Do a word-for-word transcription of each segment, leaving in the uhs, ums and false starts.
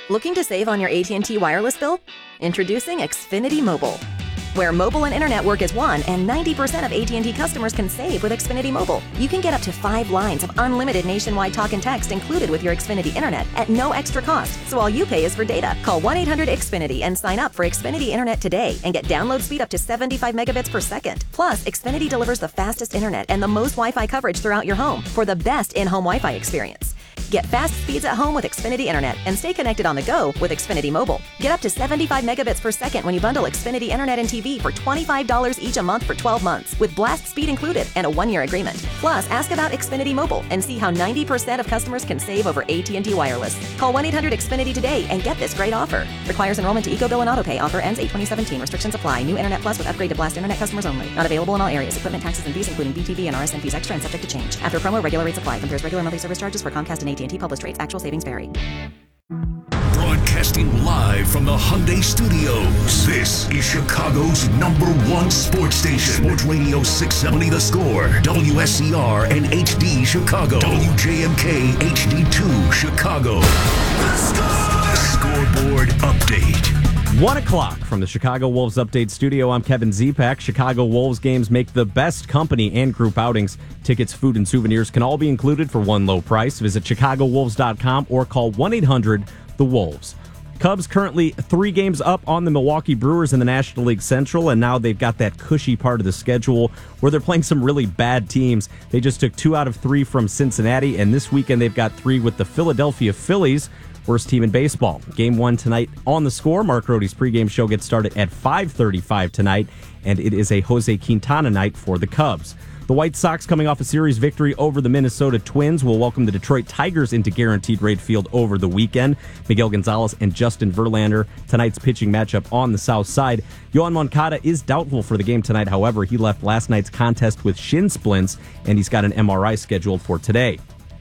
Looking to save on your A T and T wireless bill? Introducing Xfinity Mobile, where mobile and internet work as one, and ninety percent of A T and T customers can save with Xfinity Mobile. You can get up to five lines of unlimited nationwide talk and text included with your Xfinity internet at no extra cost, so all you pay is for data. Call one eight hundred X Finity and sign up for Xfinity Internet today and get download speed up to seventy-five megabits per second. Plus, Xfinity delivers the fastest internet and the most Wi-Fi coverage throughout your home for the best in-home Wi-Fi experience. Get fast speeds at home with Xfinity Internet and stay connected on the go with Xfinity Mobile. Get up to seventy-five megabits per second when you bundle Xfinity Internet and T V for twenty-five dollars each a month for twelve months with blast speed included and a one-year agreement. Plus, ask about Xfinity Mobile and see how ninety percent of customers can save over A T and T Wireless. Call one eight hundred X Finity today and get this great offer. Requires enrollment to EcoBill and AutoPay. Offer ends eight twenty seventeen. Restrictions apply. New Internet Plus with upgrade to Blast Internet customers only. Not available in all areas. Equipment, taxes, and fees including B T V and R S N fees extra and subject to change. After promo, regular rates apply. Compares regular monthly service charges for Comcast and A T and T published rates. Actual savings vary. Broadcasting live from the Hyundai Studios, this is Chicago's number one sports station. Sports Radio six seventy The Score, W S C R and H D Chicago, W J M K H D two Chicago. The Score! Scoreboard update. One o'clock from the Chicago Wolves Update Studio. I'm Kevin Zipak. Chicago Wolves games make the best company and group outings. Tickets, food, and souvenirs can all be included for one low price. Visit chicago wolves dot com or call one eight hundred the wolves. Cubs currently three games up on the Milwaukee Brewers in the National League Central, and now they've got that cushy part of the schedule where they're playing some really bad teams. They just took two out of three from Cincinnati, and this weekend they've got three with the Philadelphia Phillies, worst team in baseball. Game one tonight on The Score. Mark Rohde's pregame show gets started at five thirty-five tonight, and it is a Jose Quintana night for the Cubs. The White Sox, coming off a series victory over the Minnesota Twins, will welcome the Detroit Tigers into Guaranteed Rate Field over the weekend. Miguel Gonzalez and Justin Verlander, tonight's pitching matchup on the south side. Yohan Moncada is doubtful for the game tonight. However, he left last night's contest with shin splints, and he's got an M R I scheduled for today.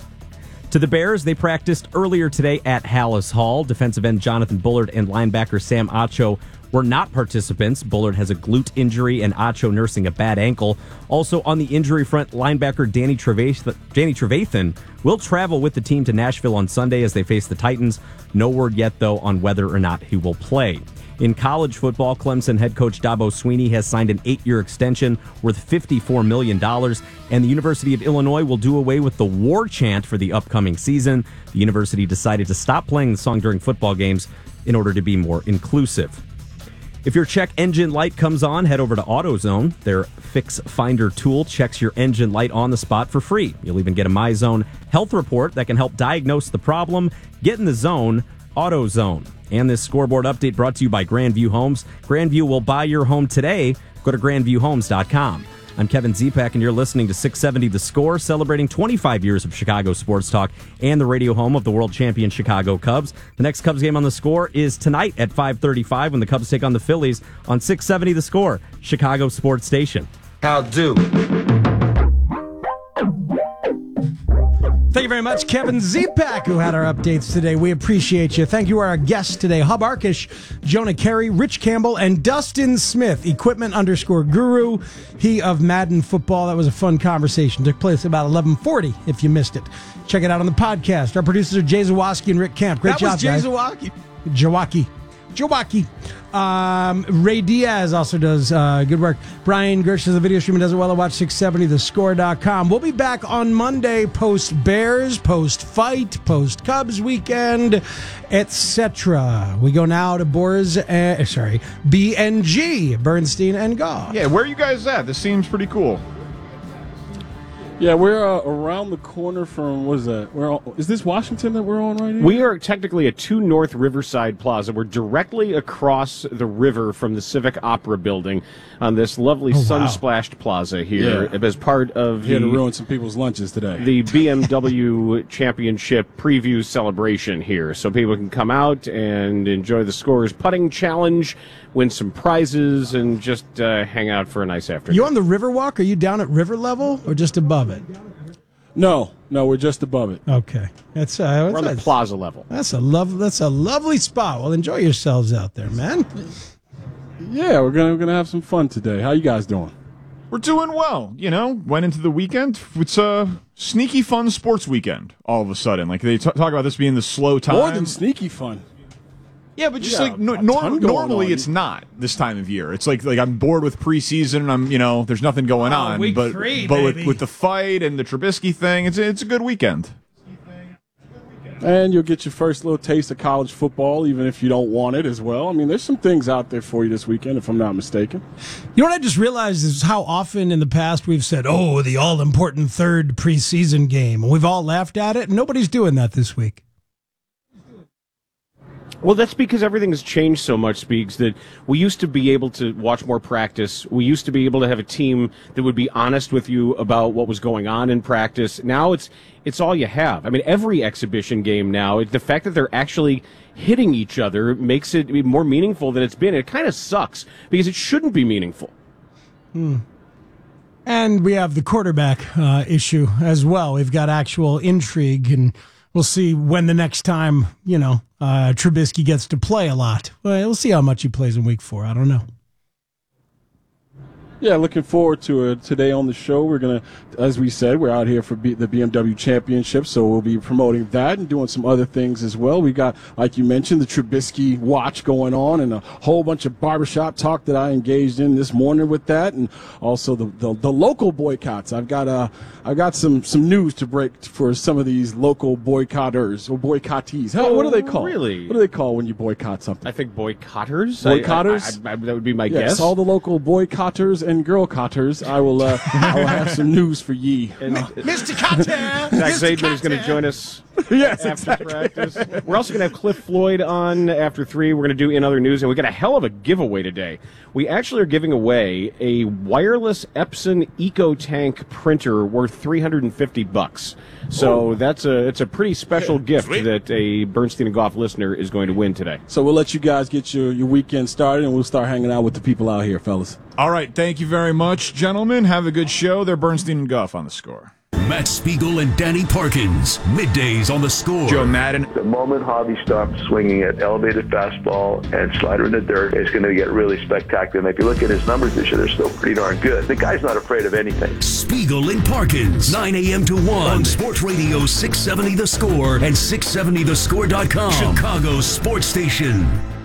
To the Bears, they practiced earlier today at Hallis Hall. Defensive end Jonathan Bullard and linebacker Sam Acho were not participants. Bullard has a glute injury and Acho nursing a bad ankle. Also on the injury front, linebacker Danny Trevathan, Danny Trevathan will travel with the team to Nashville on Sunday as they face the Titans. No word yet, though, on whether or not he will play. In college football, Clemson head coach Dabo Swinney has signed an eight-year extension worth fifty-four million dollars, and the University of Illinois will do away with the war chant for the upcoming season. The university decided to stop playing the song during football games in order to be more inclusive. If your check engine light comes on, head over to AutoZone. Their Fix Finder tool checks your engine light on the spot for free. You'll even get a MyZone health report that can help diagnose the problem. Get in the zone, AutoZone. And this scoreboard update brought to you by Grandview Homes. Grandview will buy your home today. Go to grandview homes dot com. I'm Kevin Zipak, and you're listening to six seventy The Score, celebrating twenty-five years of Chicago sports talk and the radio home of the world champion Chicago Cubs. The next Cubs game on The Score is tonight at five thirty-five when the Cubs take on the Phillies on six seventy The Score, Chicago Sports Station. How do? Thank you very much, Kevin Zipak, who had our updates today. We appreciate you. Thank you to our guests today, Hub Arkish, Jonah Carey, Rich Campbell, and Dustin Smith, equipment underscore guru, he of Madden Football. That was a fun conversation. Took place about eleven forty, if you missed it. Check it out on the podcast. Our producers are Jay Zawoski and Rick Camp. Great that job, was Jay guys. Zawoski. Jawaki. Jawaki. Um, Ray Diaz also does uh, good work. Brian Gersh does the video stream and does it well at watch six seventy the score dot com. We'll be back on Monday post Bears, post fight, post Cubs weekend, et cetera. We go now to Boris, uh, sorry, B N G, Bernstein and Goff. Yeah, where are you guys at? This seems pretty cool. Yeah, we're uh, around the corner from, what is that? We're all, is this Washington that we're on right now? We are technically at two North Riverside Plaza. We're directly across the river from the Civic Opera Building on this lovely oh, sun-splashed wow. plaza here yeah. as part of Here the, to ruin some people's lunches today. the B M W Championship preview celebration here. So people can come out and enjoy the Scorers Putting Challenge, win some prizes, and just uh, hang out for a nice afternoon. You on the Riverwalk? Are you down at river level or just above it? No, no, we're just above it. Okay, that's uh, we're on the plaza level. That's a love. That's a lovely spot. Well, enjoy yourselves out there, man. Yeah, we're gonna we're gonna have some fun today. How you guys doing? We're doing well. You know, went into the weekend. It's a sneaky fun sports weekend all of a sudden. Like they t- talk about this being the slow time. More than sneaky fun. Yeah, but just Yeah, like no, a nor- ton going normally, on. it's not this time of year. It's like like I'm bored with preseason, and I'm you know there's nothing going Oh, on. week but three, but with, baby. with the fight and the Trubisky thing, it's it's a good weekend. And you'll get your first little taste of college football, even if you don't want it as well. I mean, there's some things out there for you this weekend, if I'm not mistaken. You know what I just realized is how often in the past we've said, oh, the all-important third preseason game. And we've all laughed at it, and nobody's doing that this week. Well, that's because everything has changed so much, Speaks, that we used to be able to watch more practice. We used to be able to have a team that would be honest with you about what was going on in practice. Now it's it's all you have. I mean, every exhibition game now, the fact that they're actually hitting each other makes it more meaningful than it's been. It kind of sucks because it shouldn't be meaningful. Hmm. And we have the quarterback uh, issue as well. We've got actual intrigue, and we'll see when the next time, you know, uh, Trubisky gets to play a lot. Well, we'll see how much he plays in week four. I don't know. Yeah, looking forward to it. Today on the show, we're going to, as we said, we're out here for B- the B M W Championship, so we'll be promoting that and doing some other things as well. We got, like you mentioned, the Trubisky watch going on and a whole bunch of barbershop talk that I engaged in this morning with that, and also the the, the local boycotts. I've got uh, I've got some, some news to break for some of these local boycotters or boycottees. How, what do they call? Really? What do they call when you boycott something? I think boycotters. Boycotters? I, I, I, that would be my Yes, guess. all the local boycotters and girl cotters. I will. Uh, I will have some news for ye. And Mister Cotter! Zach Zaidman is going to join us Yes, after exactly. practice. We're also going to have Cliff Floyd on after three. We're going to do In Other News, and we got a hell of a giveaway today. We actually are giving away a wireless Epson EcoTank printer worth three hundred fifty bucks. So that's a it's a pretty special gift that a Bernstein and Goff listener is going to win today. So we'll let you guys get your, your weekend started, and we'll start hanging out with the people out here, fellas. All right, thank you very much, gentlemen. Have a good show. They're Bernstein and Goff on the Score. Matt Spiegel and Danny Parkins. Middays on the Score. Joe Madden. The moment Javi stops swinging at elevated fastball and slider in the dirt, it's going to get really spectacular. And if you look at his numbers this year, they're still pretty darn good. The guy's not afraid of anything. Spiegel and Parkins. nine a.m. to one on Sports Radio six seventy The Score and six seventy the score dot com. Chicago's sports station.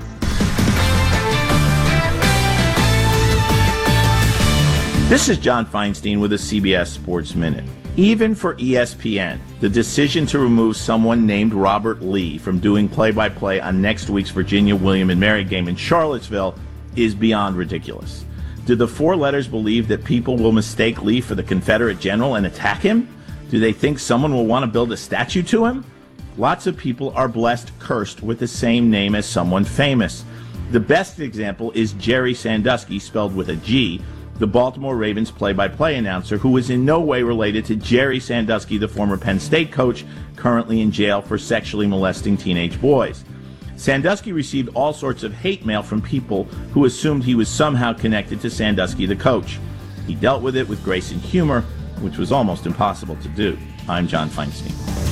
This is John Feinstein with a C B S Sports Minute. Even for E S P N, the decision to remove someone named Robert Lee from doing play-by-play on next week's Virginia William and Mary game in Charlottesville is beyond ridiculous. Do the four letters believe that people will mistake Lee for the Confederate general and attack him? Do they think someone will want to build a statue to him? Lots of people are blessed cursed with the same name as someone famous. The best example is Jerry Sandusky, spelled with a G, the Baltimore Ravens play-by-play announcer, who is in no way related to Jerry Sandusky, the former Penn State coach, currently in jail for sexually molesting teenage boys. Sandusky received all sorts of hate mail from people who assumed he was somehow connected to Sandusky, the coach. He dealt with it with grace and humor, which was almost impossible to do. I'm John Feinstein.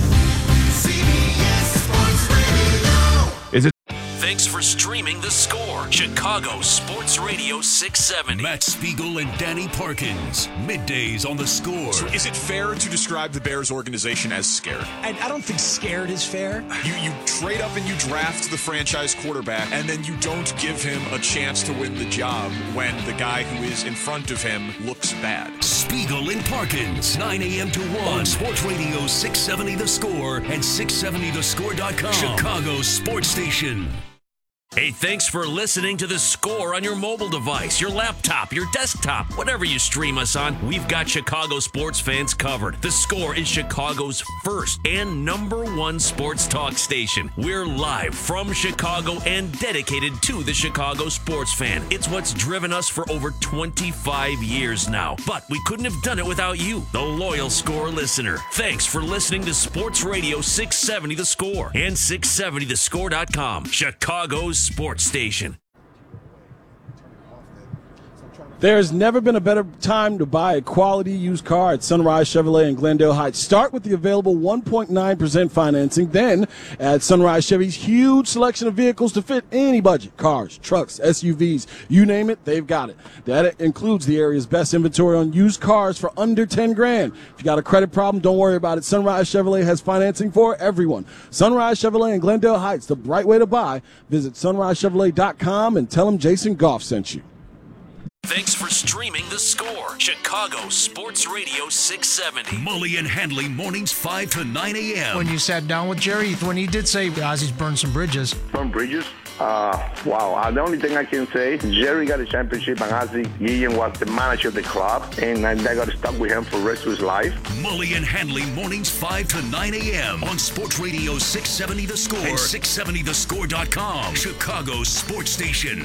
Is it? Thanks for streaming The Score. Chicago Sports Radio six seventy. Matt Spiegel and Danny Parkins. Middays on The Score. So is it fair to describe the Bears organization as scared? I, I don't think scared is fair. You you trade up and you draft the franchise quarterback, and then you don't give him a chance to win the job when the guy who is in front of him looks bad. Spiegel and Parkins. nine a.m. to one on Sports Radio six seventy The Score and six seventy the score dot com. Chicago's sports station. Hey, thanks for listening to The Score on your mobile device, your laptop, your desktop, whatever you stream us on. We've got Chicago sports fans covered. The Score is Chicago's first and number one sports talk station. We're live from Chicago and dedicated to the Chicago sports fan. It's what's driven us for over twenty-five years now. But we couldn't have done it without you, the loyal Score listener. Thanks for listening to Sports Radio six seventy The Score and six seventy the score dot com. Chicago's sports station. There's never been a better time to buy a quality used car at Sunrise Chevrolet in Glendale Heights. Start with the available one point nine percent financing. Then, at Sunrise Chevy's huge selection of vehicles to fit any budget. Cars, trucks, S U Vs, you name it, they've got it. That includes the area's best inventory on used cars for under ten grand. If you got a credit problem, don't worry about it. Sunrise Chevrolet has financing for everyone. Sunrise Chevrolet in Glendale Heights, the right way to buy. Visit sunrise chevrolet dot com and tell them Jason Goff sent you. Thanks for streaming The Score. Chicago Sports Radio six seventy. Mully and Handley mornings five to nine a.m. When you sat down with Jerry, when he did say Ozzy's burned some bridges. From bridges? Uh, wow. Uh, the only thing I can say, Jerry got a championship and Ozzy Guillen was the manager of the club, and I got stuck with him for the rest of his life. Mully and Handley mornings five to nine a.m. on Sports Radio six seventy The Score and six seventy the score dot com. Chicago's sports station.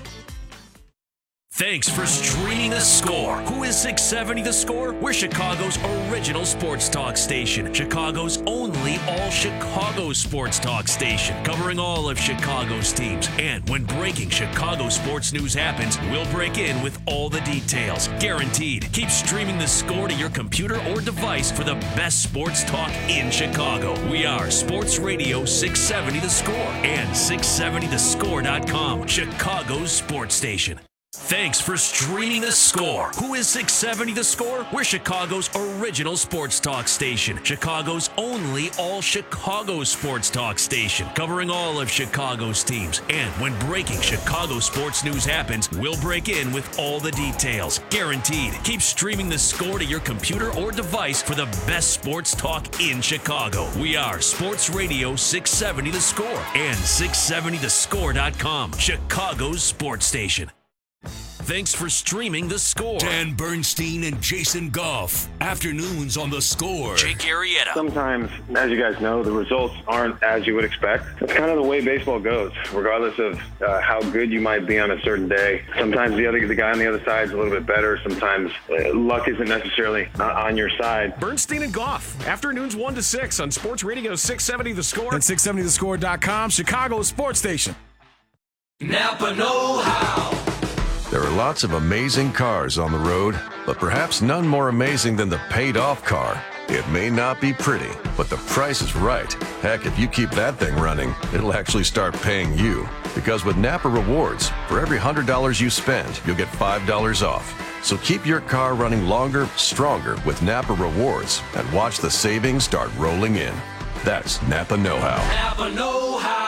Thanks for streaming The Score. Who is six seventy The Score? We're Chicago's original sports talk station. Chicago's only all-Chicago sports talk station. Covering all of Chicago's teams. And when breaking Chicago sports news happens, we'll break in with all the details. Guaranteed. Keep streaming The Score to your computer or device for the best sports talk in Chicago. We are Sports Radio six seventy The Score and six seventy the score dot com. Chicago's sports station. Thanks for streaming The Score. Who is six seventy The Score? We're Chicago's original sports talk station. Chicago's only all-Chicago sports talk station. Covering all of Chicago's teams. And when breaking Chicago sports news happens, we'll break in with all the details. Guaranteed. Keep streaming The Score to your computer or device for the best sports talk in Chicago. We are Sports Radio six seventy The Score and six seventy the score dot com. Chicago's sports station. Thanks for streaming The Score. Dan Bernstein and Jason Goff. Afternoons on The Score. Jake Arrieta. Sometimes, as you guys know, the results aren't as you would expect. That's kind of the way baseball goes, regardless of uh, how good you might be on a certain day. Sometimes the other the guy on the other side is a little bit better. Sometimes uh, luck isn't necessarily uh, on your side. Bernstein and Goff. Afternoons one to six on Sports Radio six seventy The Score and six seventy the score dot com, Chicago's sports station. Napa know-how. There are lots of amazing cars on the road, but perhaps none more amazing than the paid-off car. It may not be pretty, but the price is right. Heck, if you keep that thing running, it'll actually start paying you. Because with Napa Rewards, for every one hundred dollars you spend, you'll get five dollars off. So keep your car running longer, stronger with Napa Rewards, and watch the savings start rolling in. That's Napa Know-How. Napa know-how.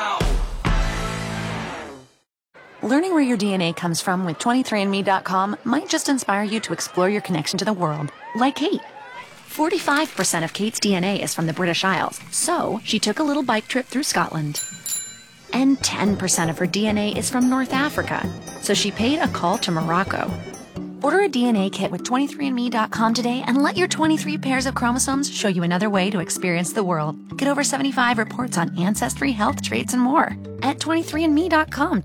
Learning where your D N A comes from with twenty-three and me dot com might just inspire you to explore your connection to the world, like Kate. forty-five percent of Kate's D N A is from the British Isles, so she took a little bike trip through Scotland. And ten percent of her D N A is from North Africa, so she paid a call to Morocco. Order a D N A kit with twenty-three and me dot com today and let your twenty-three pairs of chromosomes show you another way to experience the world. Get over seventy-five reports on ancestry, health traits, and more at twenty-three and me dot com.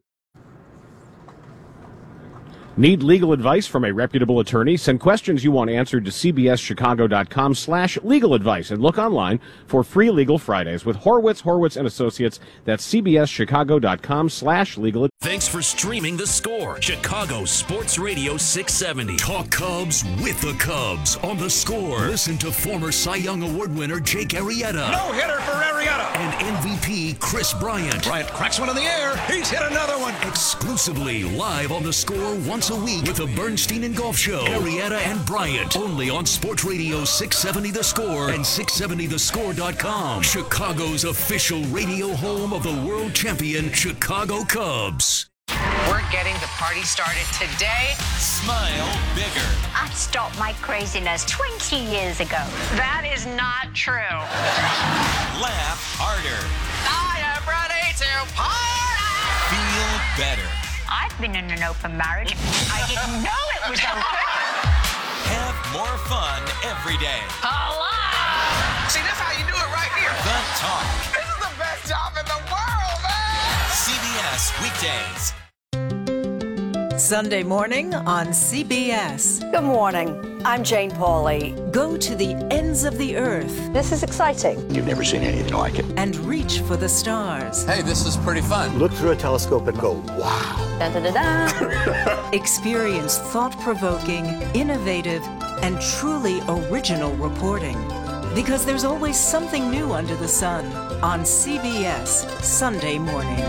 Need legal advice from a reputable attorney? Send questions you want answered to c b s chicago dot com slash legal advice and look online for free legal Fridays with Horwitz, Horwitz and Associates. That's c b s chicago dot com slash legal advice. Thanks for streaming The Score. Chicago Sports Radio six seventy. Talk Cubs with the Cubs on The Score. Listen to former Cy Young Award winner Jake Arrieta. No hitter for Arrieta. And M V P Chris Bryant. Bryant cracks one in the air. He's hit another one. Exclusively live on The Score once a week with the Bernstein and Golf Show. Arrieta and Bryant. Only on Sports Radio six seventy The Score and six seventy the score dot com. Chicago's official radio home of the world champion Chicago Cubs. We're getting the party started today. Smile bigger. I stopped my craziness twenty years ago. That is not true. Laugh harder. I am ready to party. Feel better. I've been in an open marriage. I didn't know it was open. Have more fun every day. Hello. See, that's how you do it right here. The Talk. This is the best job in the world, man. C B S Weekdays. Sunday morning on C B S. Good morning. I'm Jane Pauley. Go to the ends of the earth. This is exciting. You've never seen anything like it. And reach for the stars. Hey, this is pretty fun. Look through a telescope and go, wow. Da, da, da, da. Experience thought-provoking, innovative, and truly original reporting. Because there's always something new under the sun on C B S Sunday morning.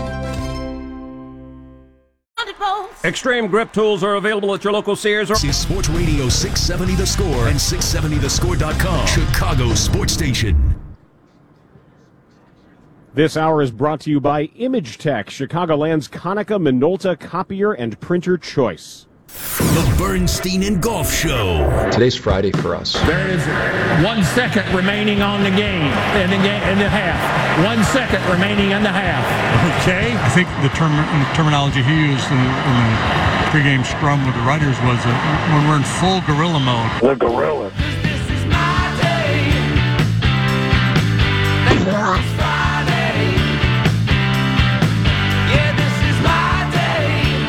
Extreme grip tools are available at your local Sears. Or- Sports Radio six seventy The Score and six seventy the score dot com, Chicago's sports station. This hour is brought to you by Image Tech, Chicagoland's Konica Minolta copier and printer choice. The Bernstein and Golf Show. Today's Friday for us. There is one second remaining on the game, in the, game, in the half. One second remaining in the half. Okay. I think the term, terminology he used in the, in the pregame scrum with the writers was uh, when we're in full gorilla mode. The gorilla. This is my day. Thank you. Friday. Yeah, this is my day.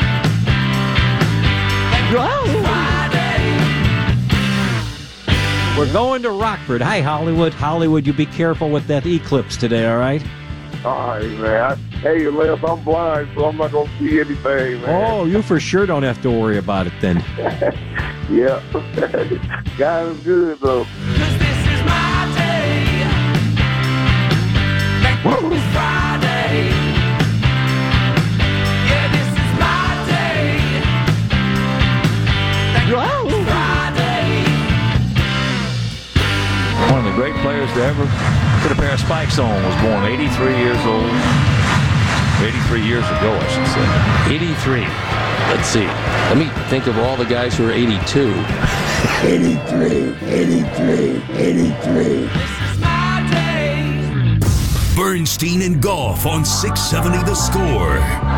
We're going to Rockford. Hi, Hollywood. Hollywood, you be careful with that eclipse today, all right? All right, man. Hey, Les, I'm blind, so I'm not going to see anything, man. Oh, you for sure don't have to worry about it then. Yeah. God is good, though. Cause this is my day. Thank you. Friday. Yeah, this is my day. Thank you. Friday. One of the great players to ever put a pair of spikes on was born eighty-three years old. eighty-three years ago, I should say. eighty-three. Let's see. Let me think of all the guys who are eighty-two. eighty-three, eighty-three, eighty-three. This is my day. Bernstein and Golf on six seventy The Score.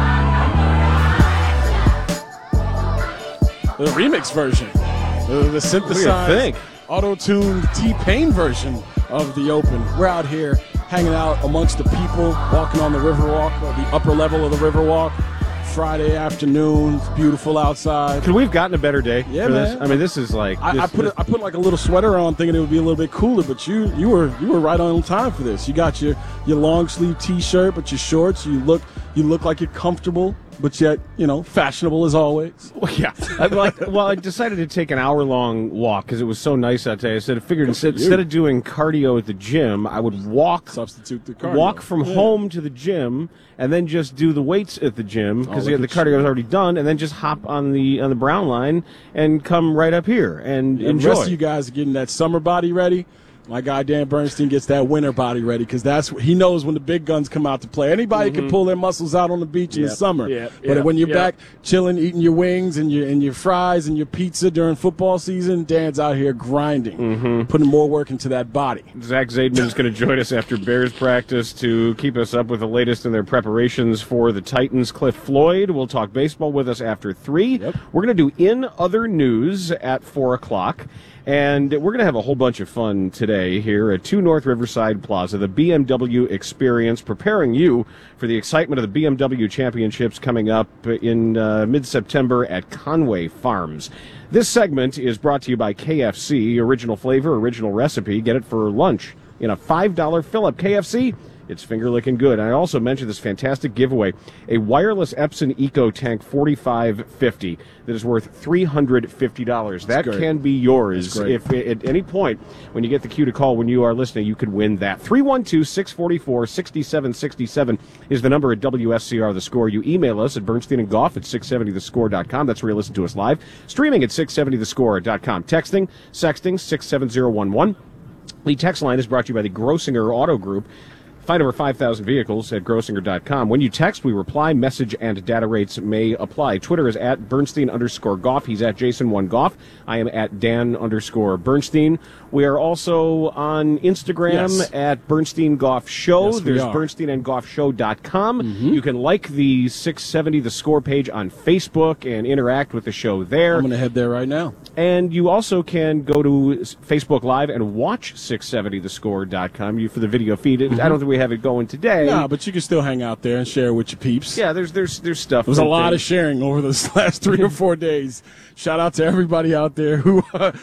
The remix version. The, the synthesized, auto-tuned T-Pain version of the Open. We're out here hanging out amongst the people, walking on the Riverwalk, or the upper level of the Riverwalk. Friday afternoon, it's beautiful outside. Could we have gotten a better day yeah, for man. this? I mean, this is like... I, this, I put this, I put like a little sweater on thinking it would be a little bit cooler, but you you were you were right on time for this. You got your, your long sleeve T-shirt, but your shorts. You look you look like you're comfortable, but yet, you know, fashionable as always. Well, yeah. I, like, well, I decided to take an hour-long walk because it was so nice out there. I said, I figured instead, instead of doing cardio at the gym, I would walk, substitute the cardio. walk from yeah. home to the gym, and then just do the weights at the gym because oh, the cardio was already done, and then just hop on the on the brown line and come right up here and yeah, enjoy. The rest of you guys are getting that summer body ready. My guy Dan Bernstein gets that winter body ready because that's he knows when the big guns come out to play. Anybody mm-hmm. can pull their muscles out on the beach in yep. the summer, yep. but yep. when you're yep. back chilling, eating your wings and your and your fries and your pizza during football season, Dan's out here grinding, mm-hmm. putting more work into that body. Zach Zaidman is going to join us after Bears practice to keep us up with the latest in their preparations for the Titans. Cliff Floyd will talk baseball with us after three. Yep. We're going to do In Other News at four o'clock. And we're going to have a whole bunch of fun today here at two North Riverside Plaza, the B M W Experience, preparing you for the excitement of the B M W Championships coming up in uh, mid-September at Conway Farms. This segment is brought to you by K F C, original flavor, original recipe. Get it for lunch in a five dollar fill-up. K F C, it's finger-licking good. And I also mentioned this fantastic giveaway, a wireless Epson EcoTank forty-five fifty that is worth three hundred fifty dollars. That great. can be yours. If at any point when you get the cue to call when you are listening, you could win that. three one two, six four four, six seven six seven is the number at W S C R The Score. You email us at Bernstein and Goff at six seventy the score dot com. That's where you listen to us live. Streaming at six seventy the score dot com. Texting, sexting, six seven zero one one. The text line is brought to you by the Grossinger Auto Group. Find over five thousand vehicles at grossinger dot com. When you text, we reply. Message and data rates may apply. Twitter is at Bernstein underscore Goff. He's at Jason one Goff. I am at Dan underscore Bernstein. We are also on Instagram yes. at Bernstein Goff Show. Yes, There's are. Bernstein and Goff Show dot com. Mm-hmm. You can like the six seventy The Score page on Facebook and interact with the show there. I'm going to head there right now. And you also can go to Facebook Live and watch six seventy the score dot com you for the video feed. Mm-hmm. I don't think we have it going today. No, but you can still hang out there and share with your peeps. Yeah, there's there's there's stuff. There was a lot things. of sharing over the last three or four days. Shout out to everybody out there who uh,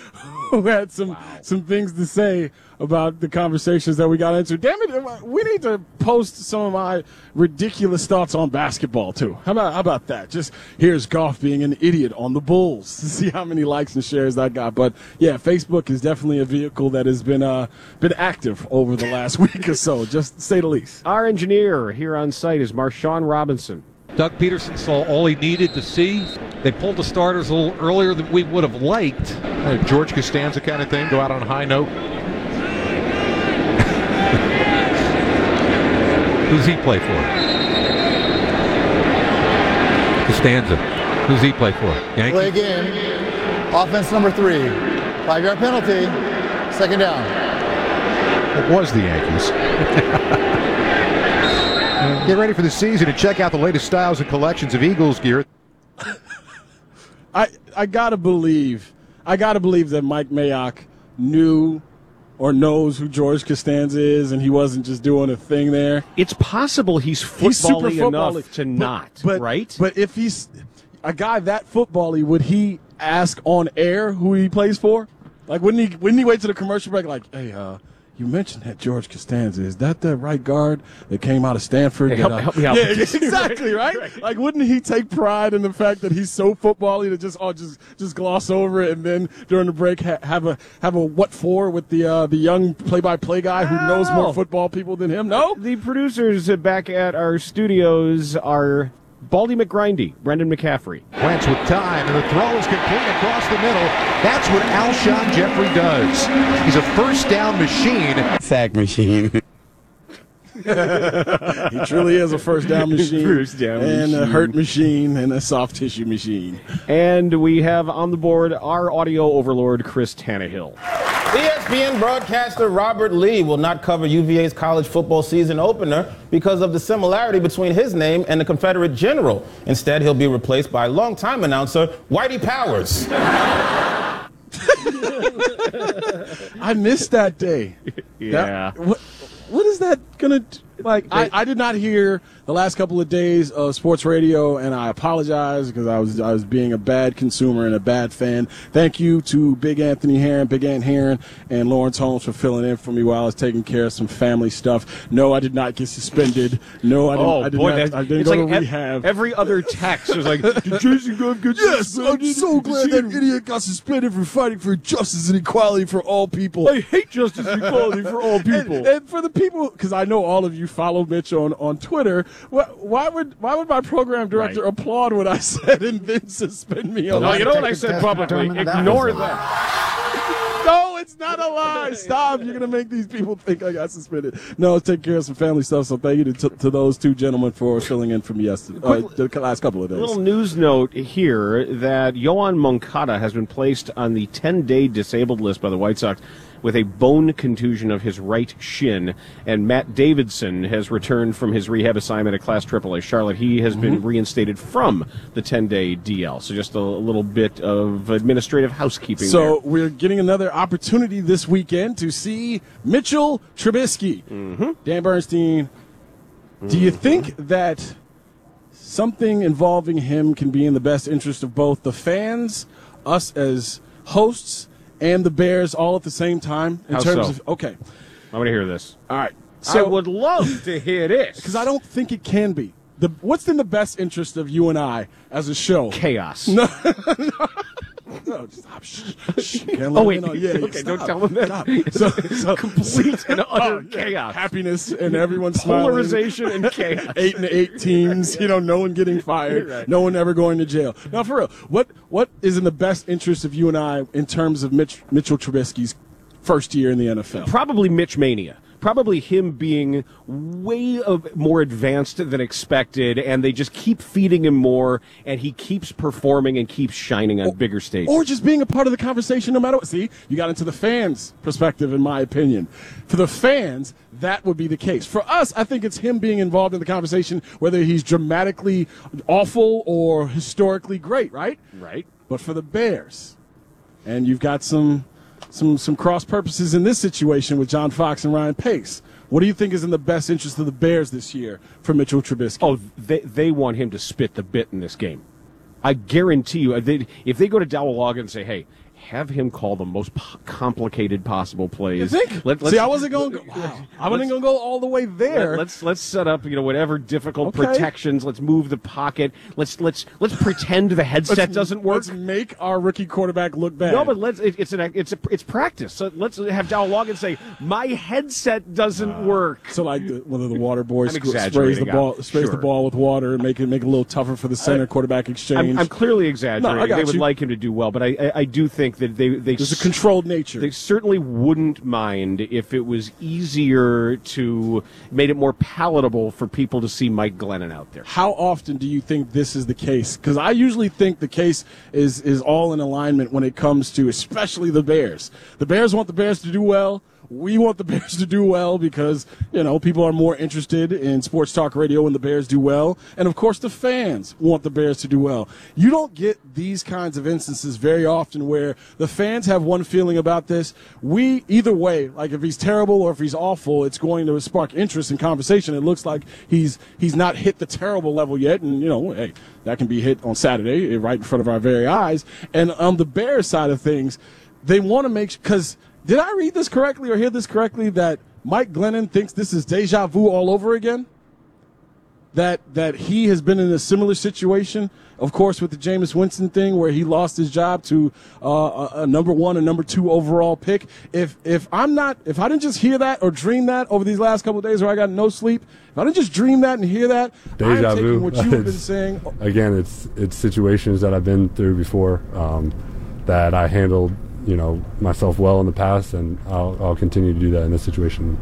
who had some wow. some things to say about the conversations that we got into. Damn it, we need to post some of my ridiculous thoughts on basketball, too. How about, how about that? Just here's Goff being an idiot on the Bulls to see how many likes and shares I got. But, yeah, Facebook is definitely a vehicle that has been uh, been active over the last week or so, just to say the least. Our engineer here on site is Marshawn Robinson. Doug Peterson saw all he needed to see. They pulled the starters a little earlier than we would have liked. Uh, George Costanza kind of thing, go out on a high note. Who's he play for? Costanza. Who's he play for? Yankees? Play again. Offense number three. Five-yard penalty. Second down. It was the Yankees. Get ready for the season and check out the latest styles and collections of Eagles gear. I I gotta believe, I gotta believe that Mike Mayock knew or knows who George Costanza is, and he wasn't just doing a thing there. It's possible he's football-y enough to but, not, but, right? But if he's a guy that football-y, would he ask on air who he plays for? Like, wouldn't he? Wouldn't he wait to the commercial break? Like, hey, uh. you mentioned that George Costanza. Is that the right guard that came out of Stanford? Hey, that, help, uh, help me out. Yeah, exactly, right? right? Like, wouldn't he take pride in the fact that he's so football-y to just oh, just just gloss over it and then during the break ha- have a have a what for with the uh, the young play-by-play guy who knows more football people than him? No? The producers back at our studios are Baldy McGrindy, Brendan McCaffrey. Wentz with time, and the throw is complete across the middle. That's what Alshon Jeffrey does. He's a first down machine. Sack machine. He truly is a first down machine. First down and machine. a hurt machine and a soft tissue machine. And we have on the board our audio overlord, Chris Tannehill. E S P N broadcaster Robert Lee will not cover U V A's college football season opener because of the similarity between his name and the Confederate general. Instead, he'll be replaced by longtime announcer Whitey Powers. I missed that day. Yeah. That, what, what is that going to like? I, I did not hear the last couple of days of sports radio, and I apologize because I was I was being a bad consumer and a bad fan. Thank you to Big Anthony Herron, Big Ant Herron, and Lawrence Holmes for filling in for me while I was taking care of some family stuff. No, I did not get suspended. No, I didn't. Oh I did boy, not, that, I didn't it's go like to ev- rehab. Every other text was like, "Did Jason Goff get Yes, suspended? I'm so glad that idiot got suspended for fighting for justice and equality for all people. I hate justice and equality for all people." And, and for the people, because I know all of you follow Mitch on, on Twitter, why, why would why would my program director Right. applaud what I said and then suspend me? On No, that? you know what I said publicly? Ignore that. No, it's not a lie. Stop. You're going to make these people think I got suspended. No, let's take care of some family stuff. So thank you to, to those two gentlemen for filling in for me yesterday, uh, the last couple of days. A little news note here that Yoan Moncada has been placed on the ten-day disabled list by the White Sox with a bone contusion of his right shin, and Matt Davidson has returned from his rehab assignment at Class triple A Charlotte. He has mm-hmm. been reinstated from the ten-day D L, so just a little bit of administrative housekeeping So there. we're getting another opportunity this weekend to see Mitchell Trubisky. Mm-hmm. Dan Bernstein, mm-hmm. do you think that something involving him can be in the best interest of both the fans, us as hosts, and the Bears all at the same time? In How terms so? of okay, I want to hear this. All right. So I would love to hear this because I don't think it can be. The what's in the best interest of you and I as a show? Chaos. No, no, no stop. Shh, shh. Can't let Oh, wait. in on- yeah, Okay, stop, don't tell them that. stop. So, so, Complete and utter oh, yeah. chaos. Happiness and everyone smiling. Polarization and chaos. Eight and eight teams. You know, no one getting fired. Right. No one ever going to jail. Now, for real, what what is in the best interest of you and I in terms of Mitch, Mitchell Trubisky's first year in the N F L? Probably Mitch Mania. Probably him being way of more advanced than expected, and they just keep feeding him more, and he keeps performing and keeps shining on or, bigger stages. Or just being a part of the conversation no matter what. See, you got into the fans' perspective, in my opinion. For the fans, that would be the case. For us, I think it's him being involved in the conversation, whether he's dramatically awful or historically great, right? Right. But for the Bears, and you've got some... Some some cross purposes in this situation with John Fox and Ryan Pace. What do you think is in the best interest of the Bears this year for Mitchell Trubisky? Oh, they they want him to spit the bit in this game. I guarantee you, they, if they go to Dowell Logan and say, "Hey, have him call the most po- complicated possible plays. You think? Let, See, I wasn't going. Go, wow. I wasn't going to go all the way there. Let, let's let's set up, you know, whatever difficult Okay. protections. Let's move the pocket. Let's let's let's pretend the headset Let's- doesn't work. Let's make our rookie quarterback look bad. No, but let's. It, it's an it's a it's practice. So let's have Dow Logan say my headset doesn't Uh, work. So like the, one of the water boys I'm sc- sprays exaggerating, the ball, I'm sprays sure. the ball with water and make it make it a little tougher for the center I- quarterback exchange. I'm, I'm clearly exaggerating. No, I got they would you. like him to do well, but I, I, I do think that they they There's a controlled nature. They certainly wouldn't mind if it was easier to made it more palatable for people to see Mike Glennon out there. How often do you think this is the case? Because I usually think the case is is all in alignment when it comes to especially the Bears. The Bears want the Bears to do well. We want the Bears to do well because, you know, people are more interested in sports talk radio when the Bears do well. And, of course, the fans want the Bears to do well. You don't get these kinds of instances very often where the fans have one feeling about this. We, either way, like if he's terrible or if he's awful, it's going to spark interest and conversation. It looks like he's he's not hit the terrible level yet. And, you know, hey, that can be hit on Saturday right in front of our very eyes. And on the Bears side of things, they want to make – because – did I read this correctly or hear this correctly that Mike Glennon thinks this is deja vu all over again? That that he has been in a similar situation, of course, with the Jameis Winston thing where he lost his job to uh, a, a number one and number two overall pick. If if I'm not, if I didn't just hear that or dream that over these last couple of days where I got no sleep, if I didn't just dream that and hear that, Deja I'm taking vu. what you've been It's- saying. Again, it's it's situations that I've been through before um, that I handled, you know, myself well in the past, and I'll, I'll continue to do that in this situation.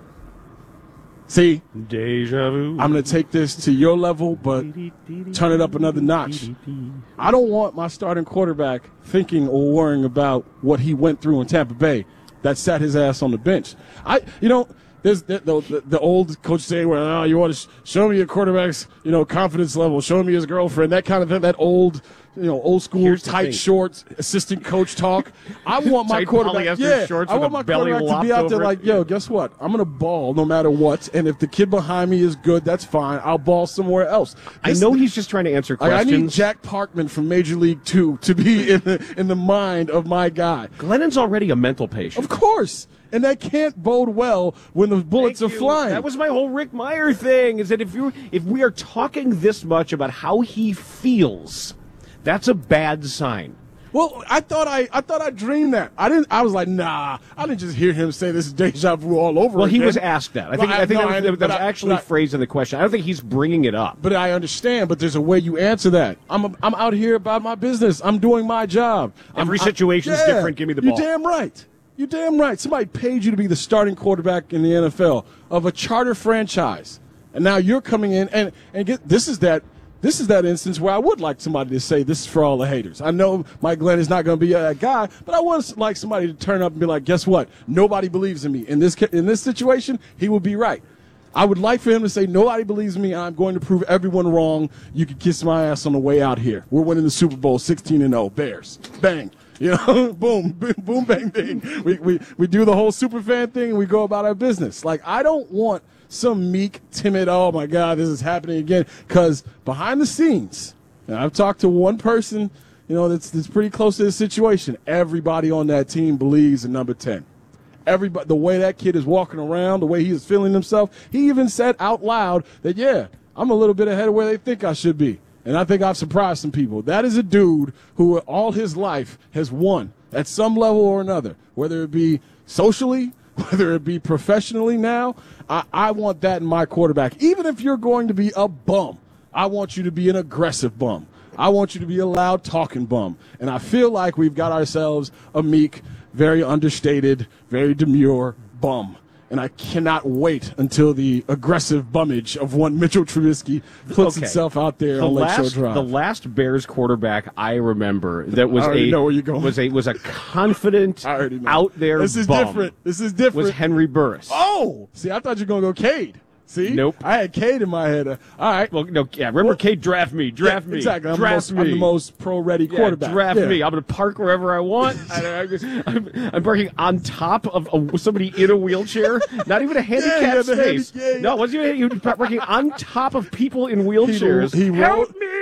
See, deja vu. I'm going to take this to your level, but turn it up another notch. I don't want my starting quarterback thinking or worrying about what he went through in Tampa Bay that sat his ass on the bench. I, you know, there's the, the, the old coach saying, well, oh, you want to sh- show me your quarterback's, you know, confidence level, show me his girlfriend, that kind of thing, that old, you know, old school Here's the tight thing. shorts, assistant coach talk. I want my Tight quarterback, polyester yeah, shorts I with want a my belly quarterback to be lopped out there over it. like, yo, guess what? I'm going to ball no matter what, and if the kid behind me is good, that's fine. I'll ball somewhere else. I This- know he's just trying to answer like, I questions. need Jack Parkman from Major League Two to be in the in the mind of my guy. Glennon's already a mental patient. Of course. And that can't bode well when the bullets Thank are you. flying. That was my whole Rick Meyer thing, is that if you if we are talking this much about how he feels, that's a bad sign. Well, I thought I I thought I dreamed that. I didn't. I was like, nah. I didn't just hear him say this is deja vu all over. Well, he again. was asked that. I think Well, I think no, that was, I- that but was I- actually but I- phrased in the question. I don't think he's bringing it up. But I understand. But there's a way you answer that. I'm a, I'm out here about my business. I'm doing my job. Every I'm, situation is yeah, different. Give me the ball. You're damn right. You're damn right. Somebody paid you to be the starting quarterback in the N F L of a charter franchise, and now you're coming in and and get this is that. This is that instance where I would like somebody to say this is for all the haters. I know Mike Glenn is not going to be that guy, but I would like somebody to turn up and be like, guess what? Nobody believes in me. In this ca- in this situation, he would be right. I would like for him to say, nobody believes in me. I'm going to prove everyone wrong. You can kiss my ass on the way out here. We're winning the Super Bowl sixteen and oh. Bears. Bang. You know, boom, boom, boom, bang, bang. We, we, we do the whole super fan thing and we go about our business. Like, I don't want some meek, timid, oh my God, this is happening again. Because behind the scenes, and I've talked to one person, you know, that's, that's pretty close to the situation. Everybody on that team believes in number ten. Everybody, the way that kid is walking around, the way he is feeling himself, he even said out loud that, yeah, I'm a little bit ahead of where they think I should be. And I think I've surprised some people. That is a dude who all his life has won at some level or another, whether it be socially, whether it be professionally now. I, I want that in my quarterback. Even if you're going to be a bum, I want you to be an aggressive bum. I want you to be a loud talking bum. And I feel like we've got ourselves a meek, very understated, very demure bum. And I cannot wait until the aggressive bummage of one Mitchell Trubisky puts Okay. itself out there The on Lakeshore last, Drive. the last Bears quarterback I remember that was I already a know where you're going. was a was a confident I already know. out there. This is bum different. This is different. Was Henry Burris? Oh, see, I thought you were going to go Cade. See? Nope. I had Cade in my head. Uh, all right. Well, no, yeah. Remember, Cade, draft me, draft Yeah, me, exactly. I'm the draft most, me. I'm the most pro-ready Yeah, quarterback. draft Yeah. me. I'm going to park wherever I want. I, I, I'm, I'm parking on top of a, somebody in a wheelchair. Not even a handicap yeah, the space. handi- yeah, yeah. No, wasn't even. You were parking on top of people in wheelchairs. He, he Help rolled, me!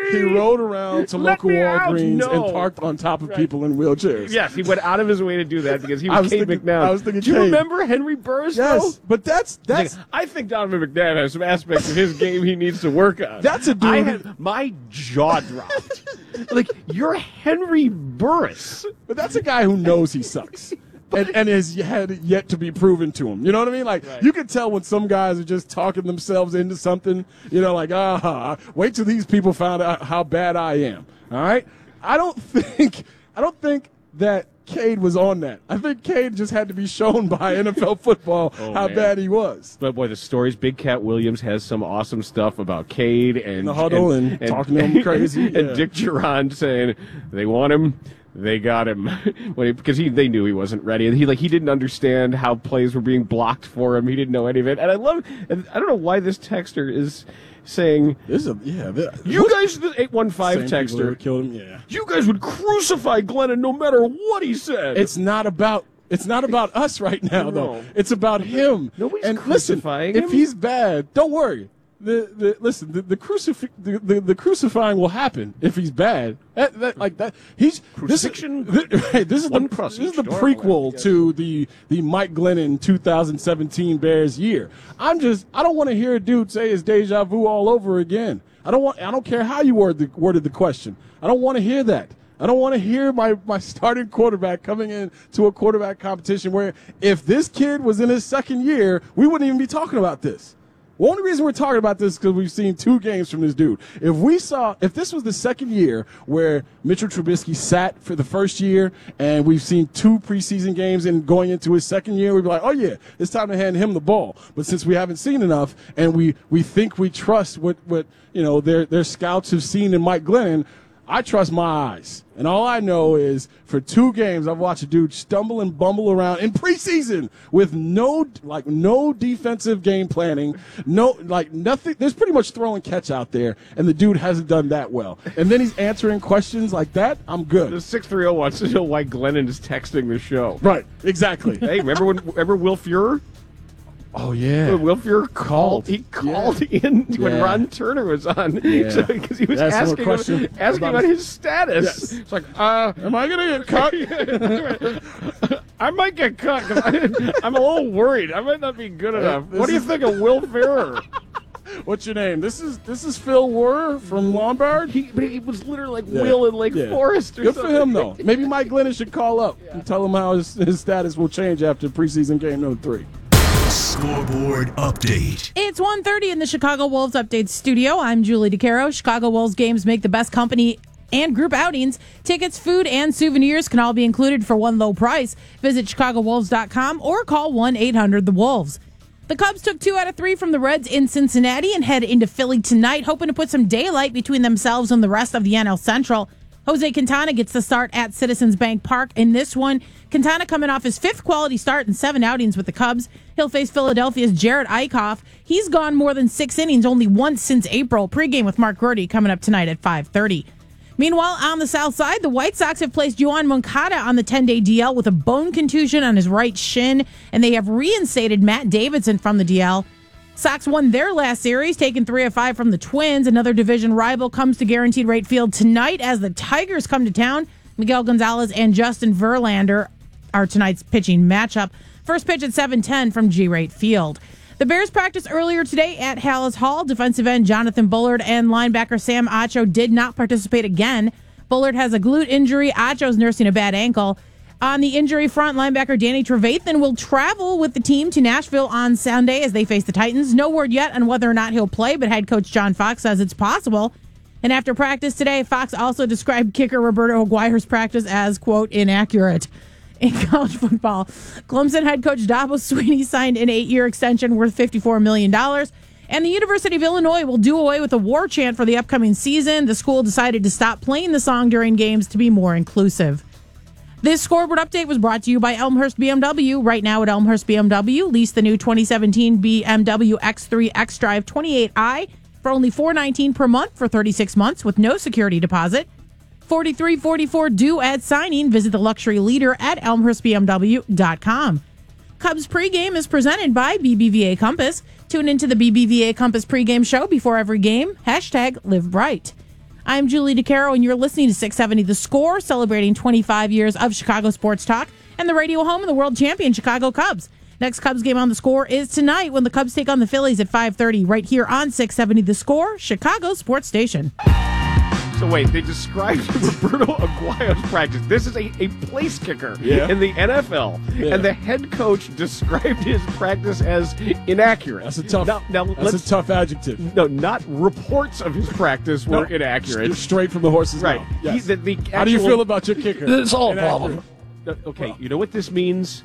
He rode around to Let local me out. Walgreens No. and parked on top of Right. people in wheelchairs. Yes, he went out of his way to do that because he was, I was Cade thinking- McNown. I was thinking Do you Cade. remember Henry Burris? Yes, though? but that's that's I think Donovan McNabb has some aspects of his game he needs to work on. That's a dude I who- had my jaw dropped. Like, you're Henry Burris. But that's a guy who knows he sucks. And, and has had yet to be proven to him. You know what I mean? Like, Right. you can tell when some guys are just talking themselves into something. You know, like, ah, wait till these people find out how bad I am. All right? I don't think, I don't think that Cade was on that. I think Cade just had to be shown by N F L football Oh, how man. bad he was. But boy, the stories. Big Cat Williams has some awesome stuff about Cade and In the huddle and talking to him crazy, and yeah. Dick Geron saying they want him, they got him, when he, because he they knew he wasn't ready, and he like he didn't understand how plays were being blocked for him. He didn't know any of it, and I love. And I don't know why this texter is saying This is a, yeah. th- you guys, the eight one five Same people who texter, killed him. Yeah. you guys would crucify Glennon no matter what he said. It's not about it's not about us right now, though. No. It's about him. Nobody's and listen, crucifying if him. he's bad, don't worry. The, the listen, the the, crucif- the, the the crucifying will happen if he's bad. That, that like that he's Crucifixion? This is, right, this is One the cross this is each the door. prequel to the the Mike Glennon two thousand seventeen Bears year. I'm just I don't want to hear a dude say it's deja vu all over again. I don't want I don't care how you word the, worded the question. I don't want to hear that. I don't want to hear my, my starting quarterback coming in to a quarterback competition where if this kid was in his second year, we wouldn't even be talking about this. The only reason we're talking about this is because we've seen two games from this dude. If we saw, if this was the second year where Mitchell Trubisky sat for the first year and we've seen two preseason games and going into his second year, we'd be like, oh yeah, it's time to hand him the ball. But since we haven't seen enough and we, we think we trust what, what, you know, their, their scouts have seen in Mike Glennon, I trust my eyes. And all I know is for two games, I've watched a dude stumble and bumble around in preseason with no, like, no defensive game planning, no, like, nothing. There's pretty much throw and catch out there, and the dude hasn't done that well. And then he's answering questions like that. I'm good. The six three zero wants to know why Glennon is texting the show. Right, exactly. Hey, remember when? Remember Will Fuhrer? Oh, yeah. When Will Fuhrer called. He called in when Yeah. Ron Turner was on Yeah. so, because he was That's asking more question him, asking about about his- his status. Yes. It's like, uh, Am I going to get cut? I might get cut because I'm a little worried. I might not be good enough. this What do you is- think of Will Fuhrer? What's your name? This is this is Phil Wurr from Lombard. He, but he was literally like Yeah. Will in Lake Yeah. Forest or Good something. for him, though. Maybe Mike Glennon should call up and tell him how his, his status will change after preseason game number three. Scoreboard update. It's one thirty in the Chicago Wolves Update studio. I'm Julie DeCaro. Chicago Wolves games make the best company and group outings. Tickets, food, and souvenirs can all be included for one low price. Visit chicago wolves dot com or call one eight hundred the wolves. The Cubs took two out of three from the Reds in Cincinnati and head into Philly tonight, hoping to put some daylight between themselves and the rest of the N L Central. Jose Quintana gets the start at Citizens Bank Park in this one. Quintana coming off his fifth quality start in seven outings with the Cubs. He'll face Philadelphia's Jared Eichhoff. He's gone more than six innings only once since April. Pre-game with Mark Gordy coming up tonight at five thirty. Meanwhile, on the south side, the White Sox have placed Yoan Moncada on the ten-day D L with a bone contusion on his right shin, and they have reinstated Matt Davidson from the D L. Sox won their last series, taking three of five from the Twins. Another division rival comes to Guaranteed Rate Field tonight as the Tigers come to town. Miguel Gonzalez and Justin Verlander are tonight's pitching matchup. First pitch at seven ten from G-Rate Field. The Bears practiced earlier today at Hallis Hall. Defensive end Jonathan Bullard and linebacker Sam Acho did not participate again. Bullard has a glute injury. Acho's nursing a bad ankle. On the injury front, linebacker Danny Trevathan will travel with the team to Nashville on Sunday as they face the Titans. No word yet on whether or not he'll play, but head coach John Fox says it's possible. And after practice today, Fox also described kicker Roberto Aguirre's practice as, quote, inaccurate. In college football, Clemson head coach Dabo Swinney signed an eight-year extension worth fifty-four million dollars. And the University of Illinois will do away with a war chant for the upcoming season. The school decided to stop playing the song during games to be more inclusive. This scoreboard update was brought to you by Elmhurst B M W. Right now at Elmhurst B M W, lease the new twenty seventeen B M W X three X Drive twenty-eight i for only four hundred nineteen dollars per month for thirty-six months with no security deposit. forty-three forty-four due at signing. Visit the luxury leader at elmhurst b m w dot com. Cubs pregame is presented by B B V A Compass. Tune into the B B V A Compass pregame show before every game. Hashtag live bright. I'm Julie DeCaro, and you're listening to six seventy The Score, celebrating twenty-five years of Chicago sports talk and the radio home of the world champion Chicago Cubs. Next Cubs game on The Score is tonight when the Cubs take on the Phillies at five thirty right here on six seventy The Score, Chicago sports station. So wait, they described Roberto Aguayo's practice. This is a, a place kicker Yeah. in the N F L, Yeah. and the head coach described his practice as inaccurate. That's a tough. Now, now that's let's a tough adjective. no, not reports of his practice were No, inaccurate. s- Straight from the horse's Right. mouth. Yes. He- the- the How do you actual- feel about your kicker? It's all a Inaccurate. problem. No, okay, you know what this means?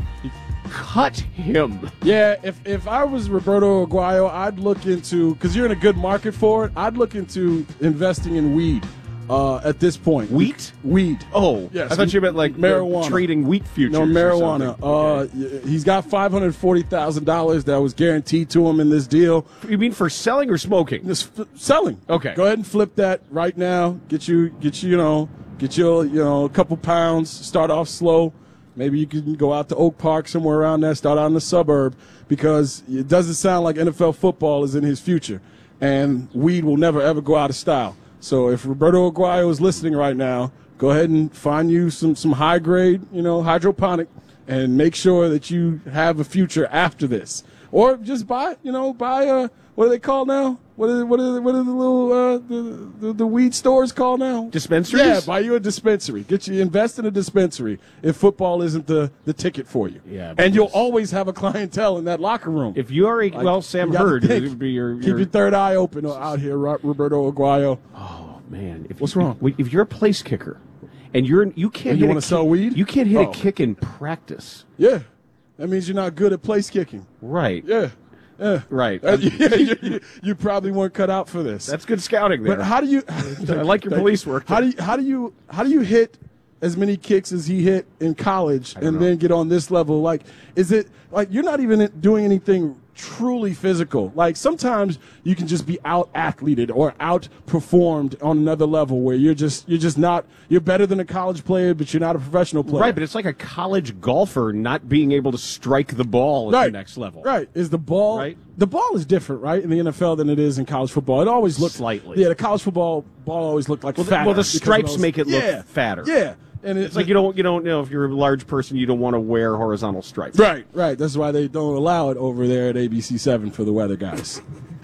Cut him. Yeah, if if I was Roberto Aguayo, I'd look into, because you're in a good market for it, I'd look into investing in weed uh, at this point. Wheat? Weed. Oh, Yes. I thought you meant like marijuana. trading wheat futures. No, or marijuana. something. Uh, y- he's got five hundred forty thousand dollars that was guaranteed to him in this deal. You mean for selling or smoking? This f- selling. Okay. Go ahead and flip that right now. Get you, get you, you know, get you, you know, a couple pounds. Start off slow. Maybe you can go out to Oak Park, somewhere around there, start out in the suburb, because it doesn't sound like N F L football is in his future. And weed will never, ever go out of style. So if Roberto Aguayo is listening right now, go ahead and find you some, some high-grade, you know, hydroponic, and make sure that you have a future after this. Or just buy, you know, buy a, what are they called now? What are, what are, what are the little, uh, the, the, the weed stores called now? Dispensaries? Yeah, buy you a dispensary. Get you, invest in a dispensary if football isn't the, the ticket for you. Yeah, And you'll always have a clientele in that locker room. If you are a, Like, well, Sam you gotta Hurd, think. it would be your, Keep your your third eye open out here, Ro- Roberto Aguayo. Oh man, if What's you, wrong? If, if you're a place kicker, and you're you can't You hit a wanna kick- sell weed? You can't hit Oh. a kick in practice. Yeah. That means you're not good at place kicking. Right. Yeah. Yeah. Right. Uh, yeah, you, you, you probably weren't cut out for this. That's good scouting there. But how do you? I like your police work. How do you? How do you? How do you hit as many kicks as he hit in college and then get on this level? Like, is it like you're not even doing anything truly physical? Like sometimes you can just be out athleted or out performed on another level where you're just you're just not you're better than a college player, but you're not a professional player. Right, but it's like a college golfer not being able to strike the ball at Right. the next level. Right. Is the ball Right. the ball is different, right, in the N F L than it is in college football. It always looked Slightly. Yeah, the college football ball always looked like Well, the, fatter well, the because of stripes those- make it look yeah, fatter. Yeah. And It's like you don't you don't you know if you're a large person you don't want to wear horizontal stripes. Right, right. That's why they don't allow it over there at A B C seven for the weather guys.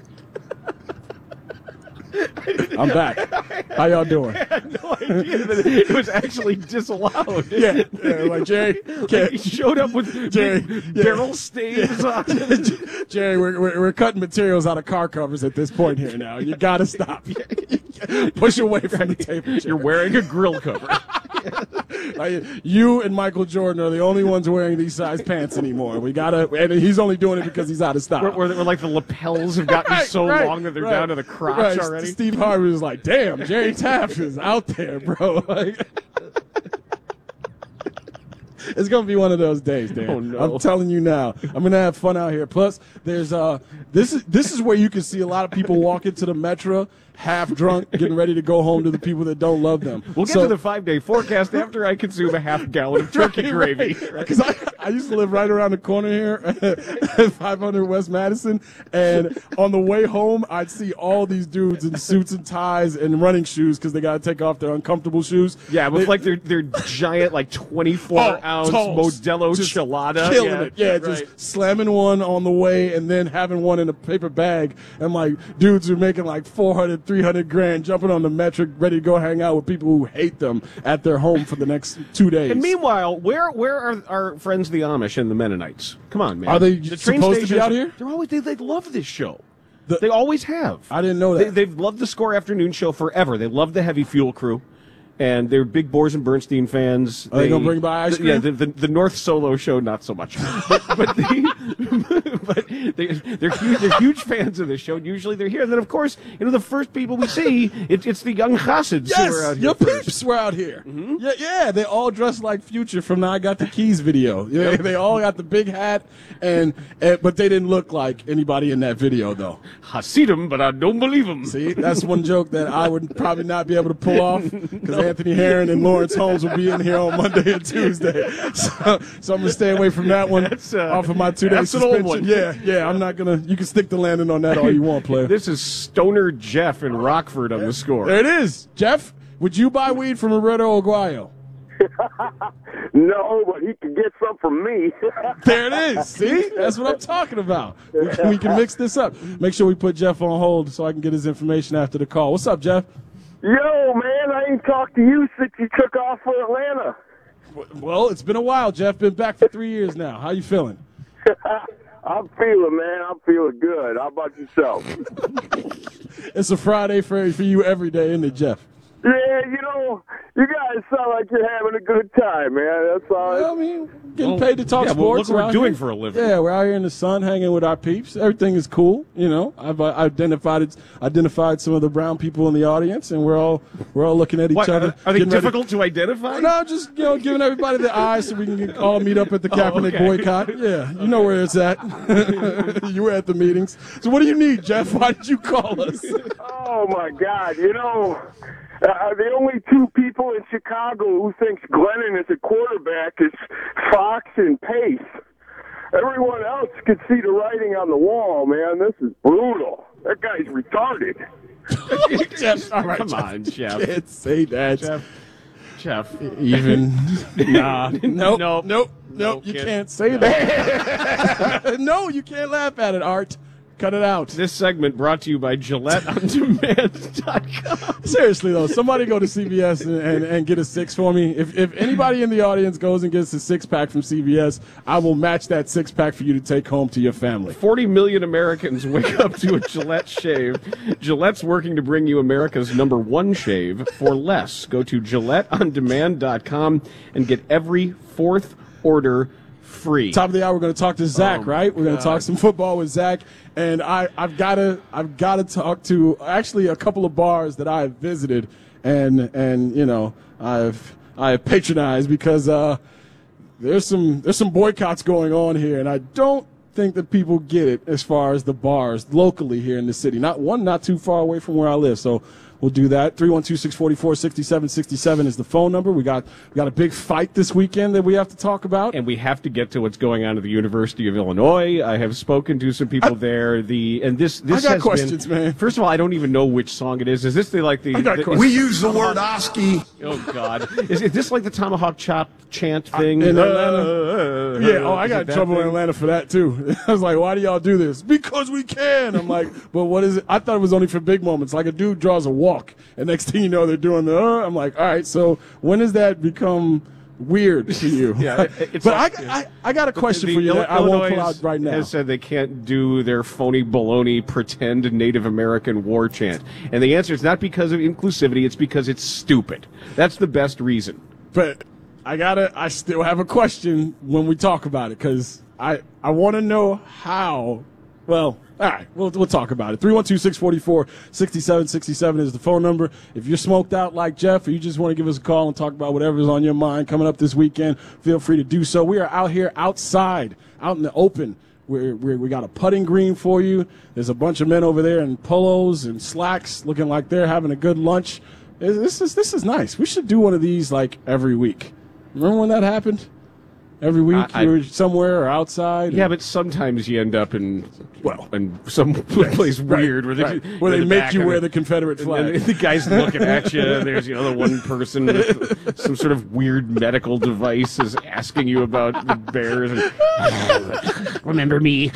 I'm back. How y'all doing? I had no idea that it was actually disallowed. Yeah, yeah, like Jerry, Like he showed up with Jerry, big yeah. barrel staves on. Jerry, we're, we're, we're cutting materials out of car covers at this point here now. You got to stop. Push away from the table. Jerry. You're wearing a grill cover. Like, you and Michael Jordan are the only ones wearing these size pants anymore. We gotta, and he's only doing it because he's out of style. Where, where, where like the lapels have gotten Right, so right, long that they're right, down to the crotch right. already. Steve Harvey was like, "Damn, Jerry Taft is out there, bro." Like, it's gonna be one of those days, Dan. Oh, no. I'm telling you now. I'm gonna have fun out here. Plus, there's uh, this is this is where you can see a lot of people walk into the Metro half drunk, getting ready to go home to the people that don't love them. We'll get So- to the five-day forecast after I consume a half gallon of turkey Right, gravy. Because I, I used to live right around the corner here at five hundred West Madison, and on the way home, I'd see all these dudes in suits and ties and running shoes because they got to take off their uncomfortable shoes. Yeah, with They- like their their giant like twenty-four Oh, ounce toast. Modelo Just Chelada. killing yeah, it. Yeah, right. just slamming one on the way and then having one in a paper bag. And like dudes are making like four hundred, three hundred grand, jumping on the metric, ready to go hang out with people who hate them at their home for the next two days. And meanwhile, where where are our friends the Amish and the Mennonites? Come on, man. Are they the train supposed to be stations- out here? They're always they, they love this show. The- they always have. I didn't know They, that. they've loved the Score Afternoon Show forever. They love the Heavy Fuel Crew. And they're big Boers and Bernstein fans. Are they gonna bring by ice the- Yeah, cream? the, the, the North Solo show, not so much. But, but, the, but they, they're, huge, they're huge fans of this show. And usually they're here. And then, of course, you know, the first people we see, it, it's the young Chassids Yes, who are out here your first. peeps were out here. Mm-hmm. Yeah, yeah, they all dressed like Future from the I Got the Keys video. Yeah, they all got the big hat, and, and but they didn't look like anybody in that video though. I see them, but I don't believe them. See, that's one joke that I would probably not be able to pull off because No. Anthony Herron and Lawrence Holmes will be in here on Monday and Tuesday. So, so I'm going to stay away from that one uh, off of my two-day that's an suspension. old one. Yeah, yeah, I'm not going to – you can stick the landing on that all you want, player. This is Stoner Jeff in Rockford on the score. There it is. Jeff, would you buy weed from Roberto Aguayo? No, but he can get some from me. There it is. See? That's what I'm talking about. We can, we can mix this up. Make sure we put Jeff on hold so I can get his information after the call. What's up, Jeff? Yo, man, I ain't talked to you since you took off for Atlanta. Well, it's been a while, Jeff. Been back for three years now. How you feeling? I'm feeling, man. I'm feeling good. How about yourself? It's a Friday for, for you every day, isn't it, Jeff? Yeah, you know, you guys sound like you're having a good time, man. That's all. Well, I mean, getting paid to talk yeah, well, sports. look what we're out doing here. for a living. Yeah, we're out here in the sun, hanging with our peeps. Everything is cool. You know, I've uh, identified it, identified some of the brown people in the audience, and we're all we're all looking at each What, other. Are, are they getting ready- difficult to identify? No, just you know, giving everybody the eyes so we can get, all meet up at the Oh, Kaepernick okay. boycott. Yeah, you know where it's at. You were at the meetings. So what do you need, Jeff? Why did you call us? Oh, my God. You know, uh, the only two people in Chicago who thinks Glennon is a quarterback is Fox and Pace. Everyone else can see the writing on the wall, man. This is brutal. That guy's retarded. Jeff, all right, Come Jeff. on, Jeff. Can't say that. Jeff. Jeff. Even. Nah. Nope. Nope. Nope. Nope. You can't. can't say that. No, you can't laugh at it, Art. Cut it out. This segment brought to you by Gillette On Demand dot com. Seriously, though, somebody go to C V S and, and, and get a six for me. If, if anybody in the audience goes and gets a six-pack from C V S, I will match that six-pack for you to take home to your family. forty million Americans wake up to a Gillette shave. Gillette's working to bring you America's number one shave for less. Go to Gillette On Demand dot com and get every fourth order free. Top of the hour, we're going to talk to Zach, Oh, right? We're going to God. talk some football with Zach, and I, I've got to, I've got to talk to actually a couple of bars that I have visited, and and you know, I've I have patronized because uh, there's some there's some boycotts going on here, and I don't think that people get it as far as the bars locally here in the city. Not one, not too far away from where I live, so. We'll do that. three one two, six four four, six seven six seven is the phone number. We got we got a big fight this weekend that we have to talk about. And we have to get to what's going on at the University of Illinois. I have spoken to some people I, there. The and this this I got has questions, been, man. First of all, I don't even know which song it is. Is this the like the? I got the questions. we use the word Oski. Oh God, is, is this like the Tomahawk Chop chant thing in Uh, Atlanta? Yeah. Oh, I is got it in that trouble in thing? Atlanta for that too. I was like, "Why do y'all do this?" Because we can. I'm like, "But what is it?" I thought it was only for big moments. Like a dude draws a walk, and next thing you know, they're doing the. Uh, I'm like, "All right." So when does that become weird to you? Yeah, it- it's but like- I, I, I got a question The for you that I won't Illinois pull out right now. has said they can't do their phony baloney pretend Native American war chant. And the answer is not because of inclusivity, it's because it's stupid. That's the best reason. But I gotta, I still have a question when we talk about it because I, I want to know how. Well, all right, we'll we'll talk about it. three one two, six four four, six seven six seven is the phone number. If you're smoked out like Jeff, or you just want to give us a call and talk about whatever's on your mind coming up this weekend, feel free to do so. We are out here outside, out in the open. We're, we're, we got a putting green for you. There's a bunch of men over there in polos and slacks, looking like they're having a good lunch. This is this is nice. We should do one of these like every week. Remember when that happened? Every week I- you were somewhere or outside. Yeah, but sometimes you end up in well, in some place right, weird where they, right. you're Where in they the make back you of wear it, the Confederate and flag. then the guy's looking at you. And there's the other one person with some sort of weird medical device is asking you about the Bears. And, remember me?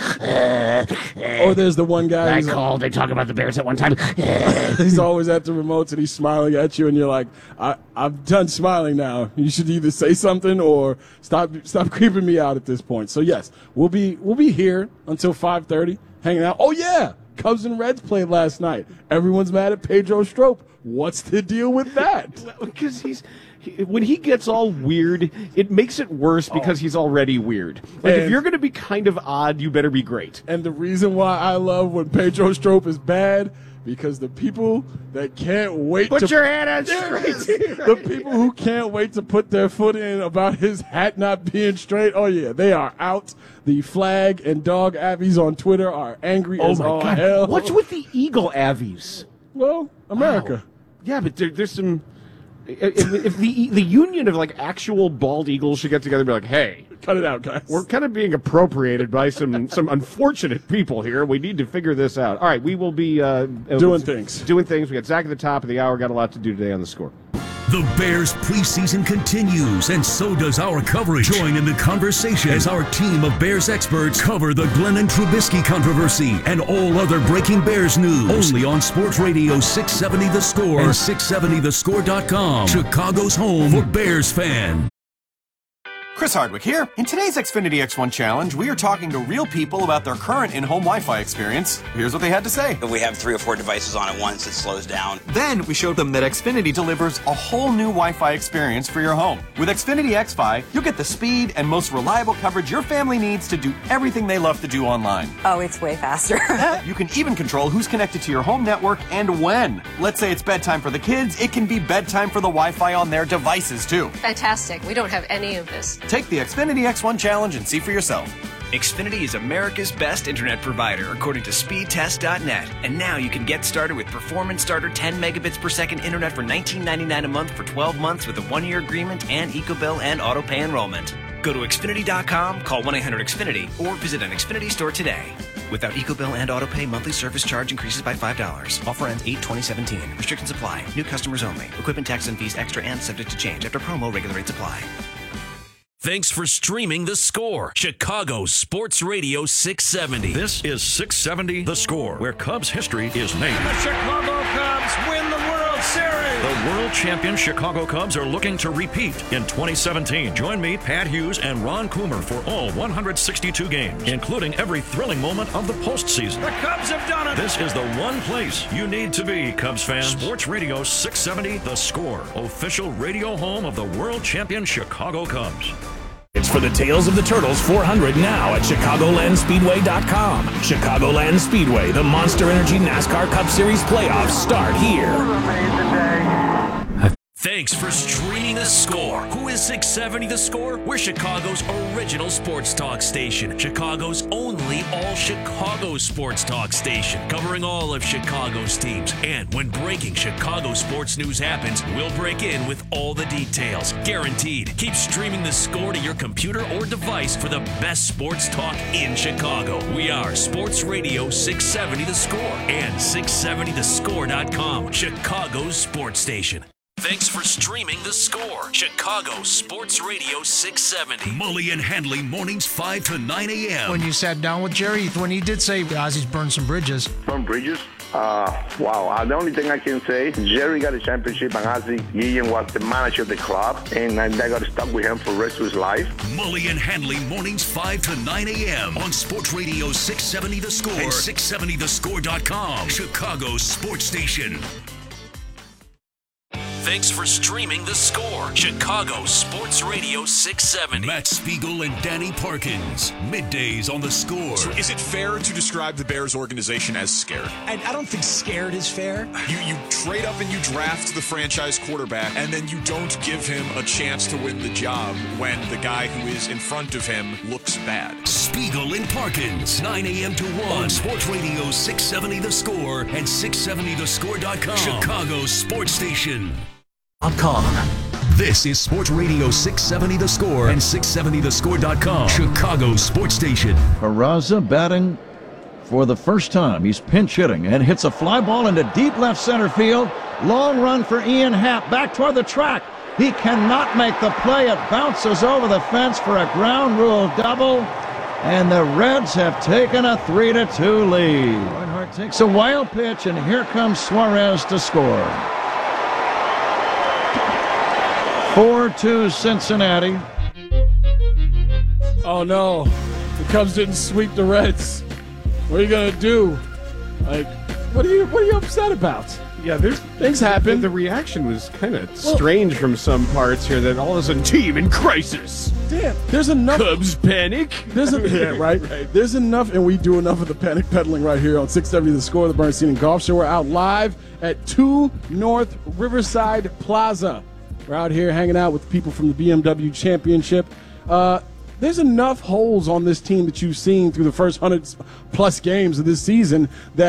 Or there's the one guy I who's called. They talk about the Bears at one time. he's always at the remotes and he's smiling at you, and you're like, I, I'm done smiling now. You should either say something or stop stop creeping me out at this point. So yes, we'll be we'll be here until five thirty, hanging out. Oh yeah, Cubs and Reds played last night. Everyone's mad at Pedro Strop. What's the deal with that? Because he's he, when he gets all weird, it makes it worse because he's already weird. Like if And- you're going to be kind of odd, you better be great. And the reason why I love when Pedro Strop is bad, because the people that can't wait Put to your hand on Yeah, straight. the people who can't wait to put their foot in about his hat not being straight, oh yeah, they are out. The flag and dog Abbeys on Twitter are angry Oh as my all God! hell. What's with the Eagle Avies? Well, America. Wow. Yeah, but there, there's some. if, if the the union of like actual bald eagles should get together and be like, hey, cut it out, guys. We're kind of being appropriated by some some unfortunate people here. We need to figure this out. All right, we will be uh, doing things. Doing things. We got Zach at the top of the hour. Got a lot to do today on the Score. The Bears preseason continues, and so does our coverage. Join in the conversation as our team of Bears experts cover the Glenn and Trubisky controversy and all other breaking Bears news. Only on Sports Radio six seventy The Score and six seventy the score dot com, Chicago's home for Bears fans. Chris Hardwick here. In today's Xfinity X one Challenge, we are talking to real people about their current in-home Wi-Fi experience. Here's what they had to say. If we have three or four devices on at once, it slows down. Then we showed them that Xfinity delivers a whole new Wi-Fi experience for your home. With Xfinity X Fi, you'll get the speed and most reliable coverage your family needs to do everything they love to do online. Oh, it's way faster. You can even control who's connected to your home network and when. Let's say it's bedtime for the kids, it can be bedtime for the Wi-Fi on their devices too. Fantastic. We don't have any of this. Take the Xfinity X one Challenge and see for yourself. Xfinity is America's best internet provider, according to speed test dot net. And now you can get started with Performance Starter ten megabits per second internet for nineteen ninety-nine dollars a month for twelve months with a one-year agreement and EcoBill and autopay enrollment. Go to Xfinity dot com, call one eight hundred X Finity, or visit an Xfinity store today. Without EcoBill and autopay, monthly service charge increases by five dollars. Offer ends eight twenty seventeen. Restrictions apply. New customers only. Equipment tax and fees extra and subject to change. After promo, regular rates apply. Thanks for streaming The Score, Chicago Sports Radio six seventy. This is six seventy The Score, where Cubs history is made. The Chicago Cubs win the World Series. The world champion Chicago Cubs are looking to repeat in twenty seventeen. Join me, Pat Hughes, and Ron Coomer for all one hundred sixty-two games, including every thrilling moment of the postseason. The Cubs have done it. This is the one place you need to be, Cubs fans. Sports Radio six seventy The Score, official radio home of the world champion Chicago Cubs. It's for the Tales of the Turtles four hundred now at Chicagoland Speedway dot com. Chicagoland Speedway, the Monster Energy NASCAR Cup Series playoffs start here. Thanks for streaming The Score. Who is six seventy The Score? We're Chicago's original sports talk station. Chicago's only all-Chicago sports talk station. Covering all of Chicago's teams. And when breaking Chicago sports news happens, we'll break in with all the details. Guaranteed. Keep streaming The Score to your computer or device for the best sports talk in Chicago. We are Sports Radio six seventy The Score and six seventy the score dot com, Chicago's sports station. Thanks for streaming The Score, Chicago Sports Radio six seventy. Mully and Handley mornings five to nine a.m. When you sat down with Jerry, when he did say Ozzy's burned some bridges. Burned bridges? Uh, wow. Uh, the only thing I can say, Jerry got a championship and Ozzie Guillen was the manager of the club, and I got stuck with him for the rest of his life. Mully and Handley mornings five to nine a.m. on Sports Radio six seventy The Score and six seventy the score dot com, Chicago's sports station. Thanks for streaming The Score, Chicago Sports Radio six seventy. Matt Spiegel and Danny Parkins, middays on The Score. So is it fair to describe the Bears organization as scared? I, I don't think scared is fair. You you trade up and you draft the franchise quarterback, and then you don't give him a chance to win the job when the guy who is in front of him looks bad. Spiegel and Parkins, nine a.m. to one on Sports Radio six seventy The Score and six seventy the score dot com, Chicago's sports station. This is Sports Radio six seventy The Score and six seventy the score dot com, Chicago's sports station. Peraza batting for the first time. He's pinch hitting and hits a fly ball into deep left center field. Long run for Ian Happ back toward the track. He cannot make the play. It bounces over the fence for a ground rule double. And the Reds have taken a three to two lead. Reinhardt takes a wild pitch, and here comes Suarez to score. four two Cincinnati. Oh no, the Cubs didn't sweep the Reds. What are you gonna do? Like, what are you what are you upset about? Yeah, there's things happen. The, the reaction was kind of well, strange from some parts here. That all of a sudden, team in crisis. Damn, there's enough. Cubs panic. There's a, yeah, right? right. There's enough, and we do enough of the panic peddling right here on six seventy The Score, the Bernstein and Golf Show. We're out live at two North Riverside Plaza. We're out here hanging out with people from the B M W Championship. Uh, there's enough holes on this team that you've seen through the first one hundred plus games of this season that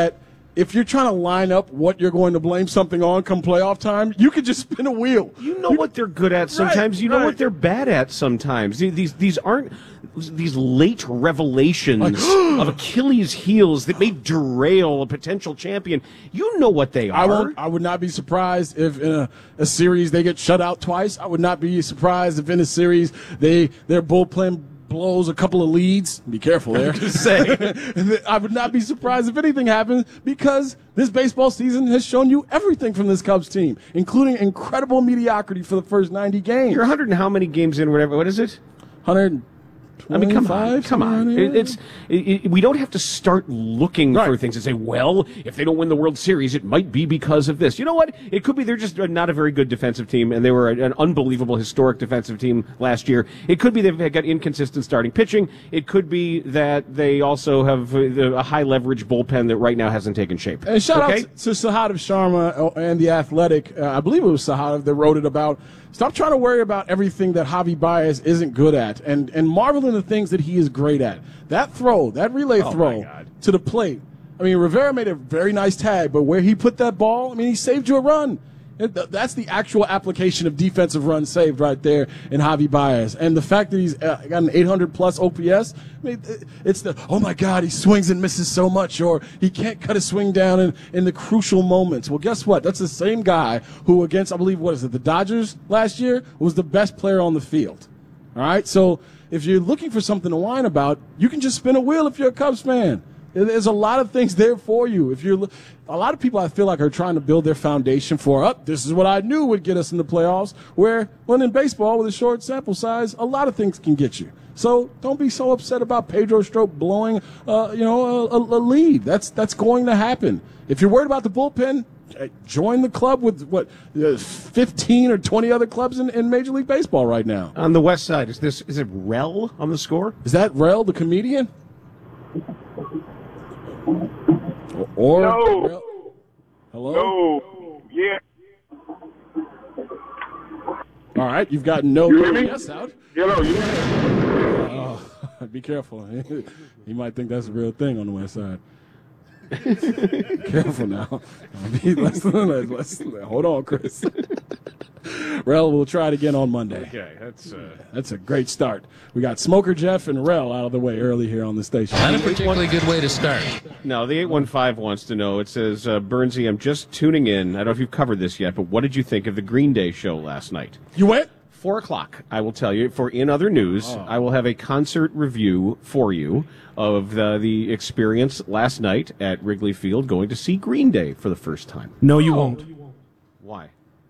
if you're trying to line up what you're going to blame something on come playoff time, you could just spin a wheel. You know what they're good at sometimes. Right, you know right. what they're bad at sometimes. These these aren't these late revelations Like, of Achilles' heels that may derail a potential champion. You know what they are. I won't. I would not be surprised if in a, a series they get shut out twice. I would not be surprised if in a series they their bullpen blows a couple of leads. Be careful there. Just say. I would not be surprised if anything happens because this baseball season has shown you everything from this Cubs team, including incredible mediocrity for the first ninety games. You're one hundred and how many games in? Whatever. What is it? one hundred. I mean, come on, come on. It, it's it, it, we don't have to start looking Right. for things and say, well, if they don't win the World Series, it might be because of this. You know what? It could be they're just not a very good defensive team, and they were an unbelievable historic defensive team last year. It could be they've got inconsistent starting pitching. It could be that they also have a high leverage bullpen that right now hasn't taken shape. And shout okay? out to Sahadev Sharma and The Athletic. Uh, I believe it was Sahadev that wrote it about. Stop trying to worry about everything that Javi Baez isn't good at, and and marvel in the things that he is great at. That throw, that relay Oh, throw my God. to the plate. I mean, Rivera made a very nice tag, but where he put that ball, I mean, he saved you a run. It- th- That's the actual application of defensive runs saved right there in Javi Baez. And the fact that he's uh, got an eight hundred plus O P S, I mean, it- it's the, oh my God, he swings and misses so much, or he can't cut a swing down in, in the crucial moments. Well, guess what? That's the same guy who against, I believe, what is it, the Dodgers last year, was the best player on the field. All right? So if you're looking for something to whine about, you can just spin a wheel if you're a Cubs fan. There's a lot of things there for you. If you're, a lot of people I feel like are trying to build their foundation for, up, oh, this is what I knew would get us in the playoffs, where, when in baseball with a short sample size, a lot of things can get you. So don't be so upset about Pedro Strop blowing, uh, you know, a, a lead. That's, that's going to happen. If you're worried about the bullpen, join the club with, what, uh, fifteen or twenty other clubs in, in Major League Baseball right now. On the west side, is this is it Rel on the score? Is that Rel, the comedian? Or No. Rel- hello? No. Yeah. All right, you've got no You hear me? yes out. Hello. You Oh, be careful. He might think that's a real thing on the west side. Careful now. Be less than that. Less, hold on, Chris. Rel will try it again on Monday. Okay, that's uh... That's a great start. We got Smoker Jeff and Rel out of the way early here on the station. Not a particularly good way to start. No, the eight one five wants to know. It says, uh, Bernsey, I'm just tuning in. I don't know if you've covered this yet, but what did you think of the Green Day show last night? You went? Four o'clock, I will tell you. For In Other News, Oh. I will have a concert review for you of the, the experience last night at Wrigley Field going to see Green Day for the first time. No, you won't. Why?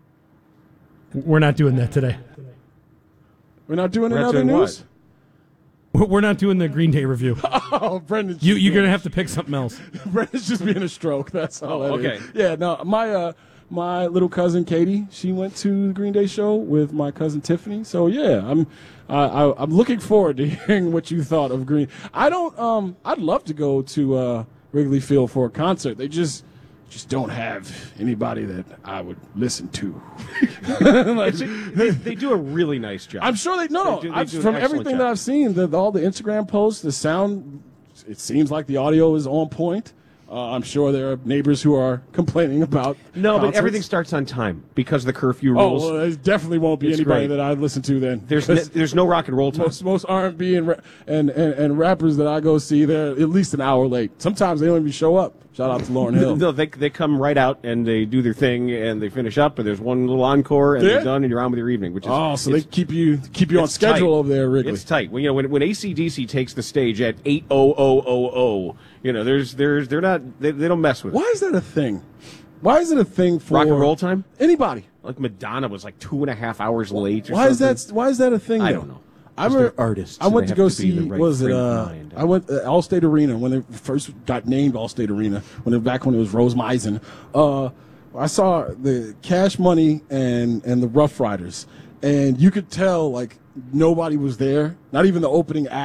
We're not doing that today. We're not doing We're not another doing news? We're we're not doing the Green Day review. Oh, Brendan's You, you're going to have to pick something else. Brendan's just being a stroke. That's all. Oh, that is. okay. Yeah, no, my uh, my little cousin Katie, she went to the Green Day show with my cousin Tiffany. So yeah, I'm I, I, I'm looking forward to hearing what you thought of Green. I don't. Um, I'd love to go to uh, Wrigley Field for a concert. They just just don't have anybody that I would listen to. Like, they, they do a really nice job. I'm sure they no, no. They do- they I've- do an from excellent everything job. that I've seen, the, all the Instagram posts, the sound, it seems like the audio is on point. Uh, I'm sure there are neighbors who are complaining about. No, but concerts. everything starts on time because of the curfew Oh, rules. well, there definitely won't be It's anybody great. that I'd listen to then. There's because n- there's no rock and roll time. most most R and B and, ra- and and and rappers that I go see, they're at least an hour late. Sometimes they don't even show up. Shout out to Lauryn Hill. No, they they come right out and they do their thing and they finish up and there's one little encore and Yeah? they're done and you're on with your evening. Which is Oh, so they it's- keep you keep you on it's schedule tight. over there, Wrigley. It's tight. When you know when when A C D C takes the stage at eight oh oh oh oh, you know there's there's they're not they, they don't mess with it. Why is that a thing? Why is it a thing for Rock and roll time? Anybody? Like Madonna was like two and a half hours late. Or Why is something. that? Why is that a thing? I though? don't know. I Because remember they're artists, I so went they to have go to be in see. the right what was it? frame of Uh, mind. I went uh, Allstate Arena when they first got named Allstate Arena. When it back when it was Rose Misen. Uh, I saw the Cash Money and and the Rough Riders, and you could tell like nobody was there. Not even the opening act.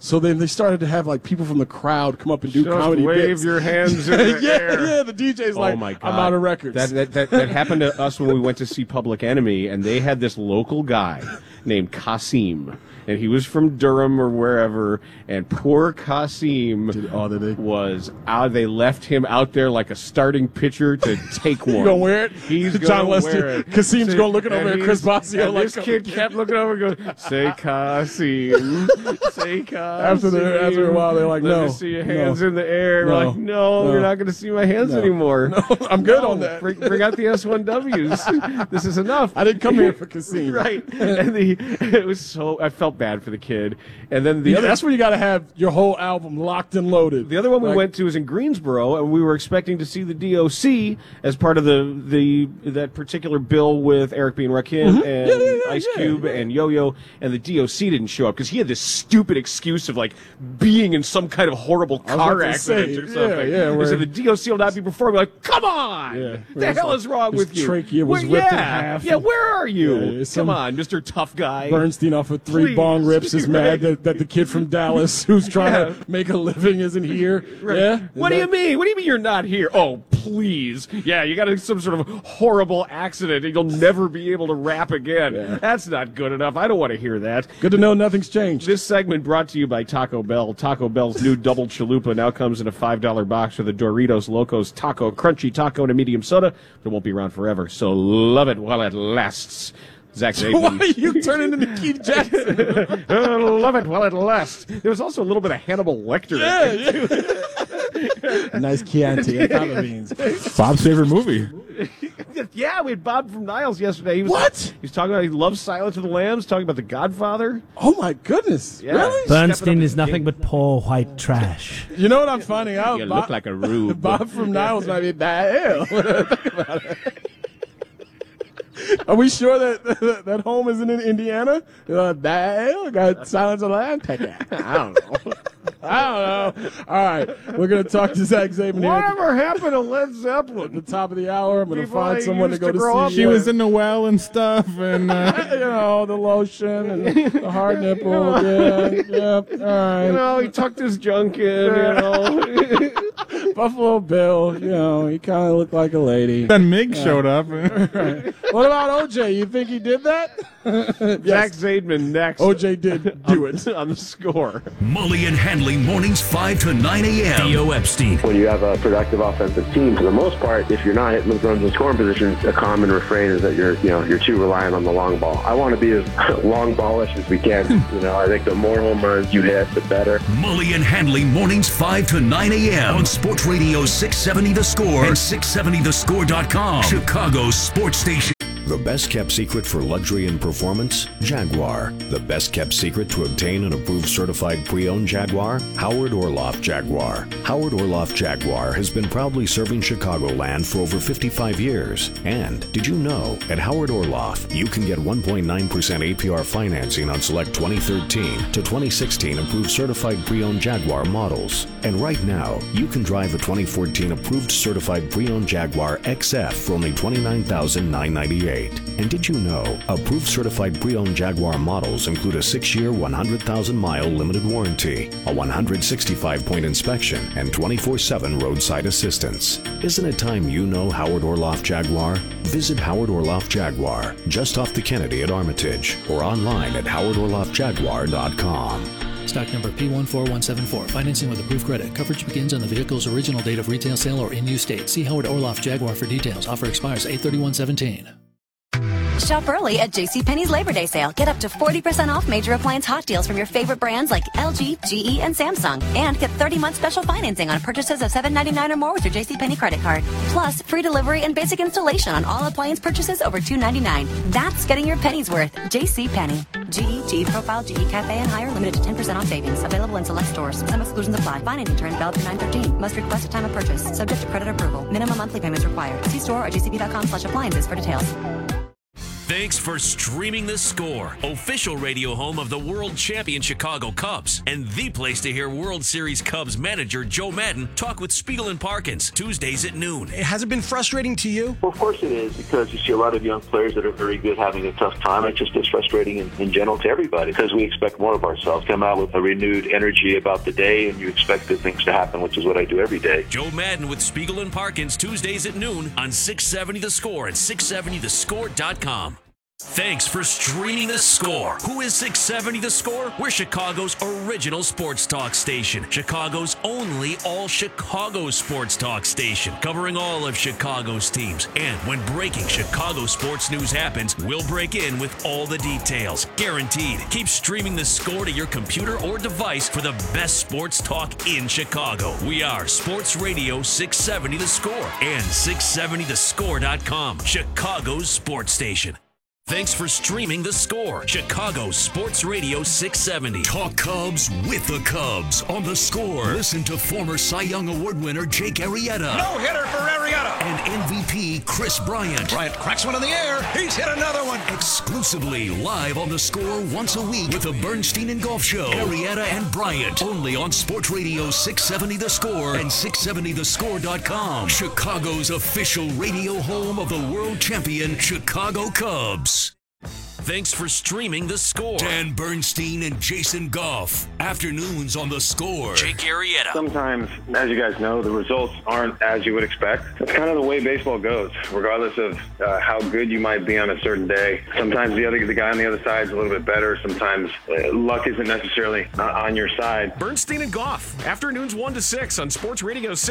So then they started to have like people from the crowd come up and do Just comedy wave bits. your hands in the yeah, air. Yeah, the D J's like, oh my God. I'm out of records. That, that, that, that happened to us when we went to see Public Enemy, and they had this local guy named Kasim. And he was from Durham or wherever, and poor Kasim Did, oh, did they? was out. They left him out there like a starting pitcher to take one. You gonna wear it? He's John gonna Lester, wear it. Kasim's Say- going looking over and at Chris he's- Bosio and like this kid kept looking over and goes, "Say Kasim, say Kasim." After the- after a while, they're like, Let "No, me see your hands no, in the air." We're no, like, "No, no, you're not going to see my hands no, anymore." No, I'm good No, on that. Bring, bring out the S one Ws. This is enough. I didn't come here for Kasim. Right. And the it was so I felt bad for the kid. And then the Yeah, other that's where you got to have your whole album locked and loaded. the other one we Like, went to was in Greensboro, and we were expecting to see the D O C as part of the the that particular bill with Eric B. and Rakim Mhm. and Yeah, yeah, yeah, Ice yeah. Cube and Yo-Yo, and the D O C didn't show up because he had this stupid excuse of like being in some kind of horrible I was car about to accident say, or yeah, something. yeah, He where- said the D O C will not be performing. We're like, come on! Yeah, the where hell his- is wrong his with you? trachea was Where- ripped in yeah, half. Yeah, where are you? Yeah, it's come some- on, Mister Tough Guy. Bernstein off of three Please. bong rips is mad that, that the kid from Dallas who's trying Yeah. to make a living isn't here. Right. Yeah. What do you mean? What do you mean you're not here? Oh, please. Yeah, you got a- some sort of horrible accident and you'll never be able to rap again. Yeah. That's not good enough. I don't want to hear that. Good to know nothing's changed. This segment brought to you by Taco Bell. Taco Bell's new double chalupa now comes in a five dollar box with a Doritos Locos Taco Crunchy Taco and a medium soda. It won't be around forever, so love it while it lasts. Zach Why Zaidman. are you turning into Keith Jackson? I love it while it lasts. There was also a little bit of Hannibal Lecter. Yeah, nice Chianti and fava beans. Bob's favorite movie. Yeah, we had Bob from Niles yesterday. He was, What? He was talking about he loves Silence of the Lambs, talking about The Godfather. Oh my goodness! Yeah. Really? Bernstein is nothing but poor white trash. You know what I'm finding out? You Bob, look like a rube. Bob from Niles might be bad. Think about it. Are we sure that that home isn't in Indiana? Uh, that got Silence of the Lambs. Take it. I don't know. I don't know. All right, we're gonna talk to Zach Zaidman here at Whatever happened to Led Zeppelin? the top of the hour. I'm gonna People find I someone to used go to to grow see. up She uh, was in the well and stuff, and uh, you know, the lotion and the hard nipple. Yeah, yep. All right. You know, he tucked his junk in, you know. Buffalo Bill, you know, he kind of looked like a lady. then Mig showed up. Right. What about O J? You think he did that? Zach Yes, Zaidman next. O J did do it. On the score. Mully and Hanley mornings five to nine a.m. Theo Epstein. When you have a productive offensive team, for the most part, if you're not hitting those runs in scoring position, a common refrain is that you're, you know, you're too reliant on the long ball. I want to be as long ballish as we can. You know, I think the more home runs you hit, the better. Mully and Hanley mornings five to nine a.m. on Sports Radio six seventy The Score and six seventy the score dot com. Chicago's sports station. The best kept secret for luxury and performance? Jaguar. The best kept secret to obtain an approved certified pre-owned Jaguar? Howard Orloff Jaguar. Howard Orloff Jaguar has been proudly serving Chicagoland for over fifty-five years. And did you know, at Howard Orloff, you can get one point nine percent A P R financing on select twenty thirteen to twenty sixteen approved certified pre-owned Jaguar models. And right now, you can drive a twenty fourteen approved certified pre-owned Jaguar X F for only twenty-nine thousand nine hundred ninety-eight dollars. And did you know, approved certified pre-owned Jaguar models include a six-year, one hundred thousand mile limited warranty, a one hundred sixty-five point inspection, and twenty-four seven roadside assistance. Isn't it time you know Howard Orloff Jaguar? Visit Howard Orloff Jaguar, just off the Kennedy at Armitage, or online at howard orloff jaguar dot com. Stock number P one four one seven four. Financing with approved credit. Coverage begins on the vehicle's original date of retail sale or in-use date. See Howard Orloff Jaguar for details. Offer expires eight thirty-one seventeen. Shop early at JCPenney's Labor Day sale. Get up to forty percent off major appliance hot deals from your favorite brands like L G, G E, and Samsung. And get thirty month special financing on purchases of seven ninety-nine or more with your JCPenney credit card. Plus, free delivery and basic installation on all appliance purchases over two ninety-nine. That's getting your pennies worth. JCPenney. G E, G E Profile, G E Cafe, and higher limited to ten percent off savings. Available in select stores. Some exclusions apply. Financing terms valid through nine thirteen. Must request a time of purchase. Subject to credit approval. Minimum monthly payments required. See store or jcp dot com slash appliances for details. Thanks for streaming The Score, official radio home of the world champion Chicago Cubs, and the place to hear World Series Cubs manager Joe Madden talk with Spiegel and Parkins, Tuesdays at noon. Has it been frustrating to you? Well, of course it is, because you see a lot of young players that are very good having a tough time. It just is frustrating in, in general to everybody, because we expect more of ourselves. Come out with a renewed energy about the day, and you expect good things to happen, which is what I do every day. Joe Madden with Spiegel and Parkins, Tuesdays at noon on six seventy The Score and six seventy the score dot com. Thanks for streaming The Score. Who is six seventy The Score? We're Chicago's original sports talk station. Chicago's only all-Chicago sports talk station, covering all of Chicago's teams. And when breaking Chicago sports news happens, we'll break in with all the details. Guaranteed. Keep streaming The Score to your computer or device for the best sports talk in Chicago. We are Sports Radio six seventy The Score and six seventy the score dot com, Chicago's sports station. Thanks for streaming The Score, Chicago Sports Radio six seventy. Talk Cubs with the Cubs on The Score. Listen to former Cy Young Award winner Jake Arrieta. No hitter for Arrieta. And M V P Chris Bryant. Bryant cracks one in the air. He's hit another one. Exclusively live on The Score once a week with the Bernstein and Golf Show. Arrieta and Bryant. Only on Sports Radio six seventy The Score and six seventy the score dot com. Chicago's official radio home of the world champion Chicago Cubs. Thanks for streaming The Score. Dan Bernstein and Jason Goff. Afternoons on The Score. Jake Arrieta. Sometimes, as you guys know, the results aren't as you would expect. That's kind of the way baseball goes, regardless of uh, how good you might be on a certain day. Sometimes the other the guy on the other side is a little bit better. Sometimes uh, luck isn't necessarily uh, on your side. Bernstein and Goff. Afternoons one to six on Sports Radio six.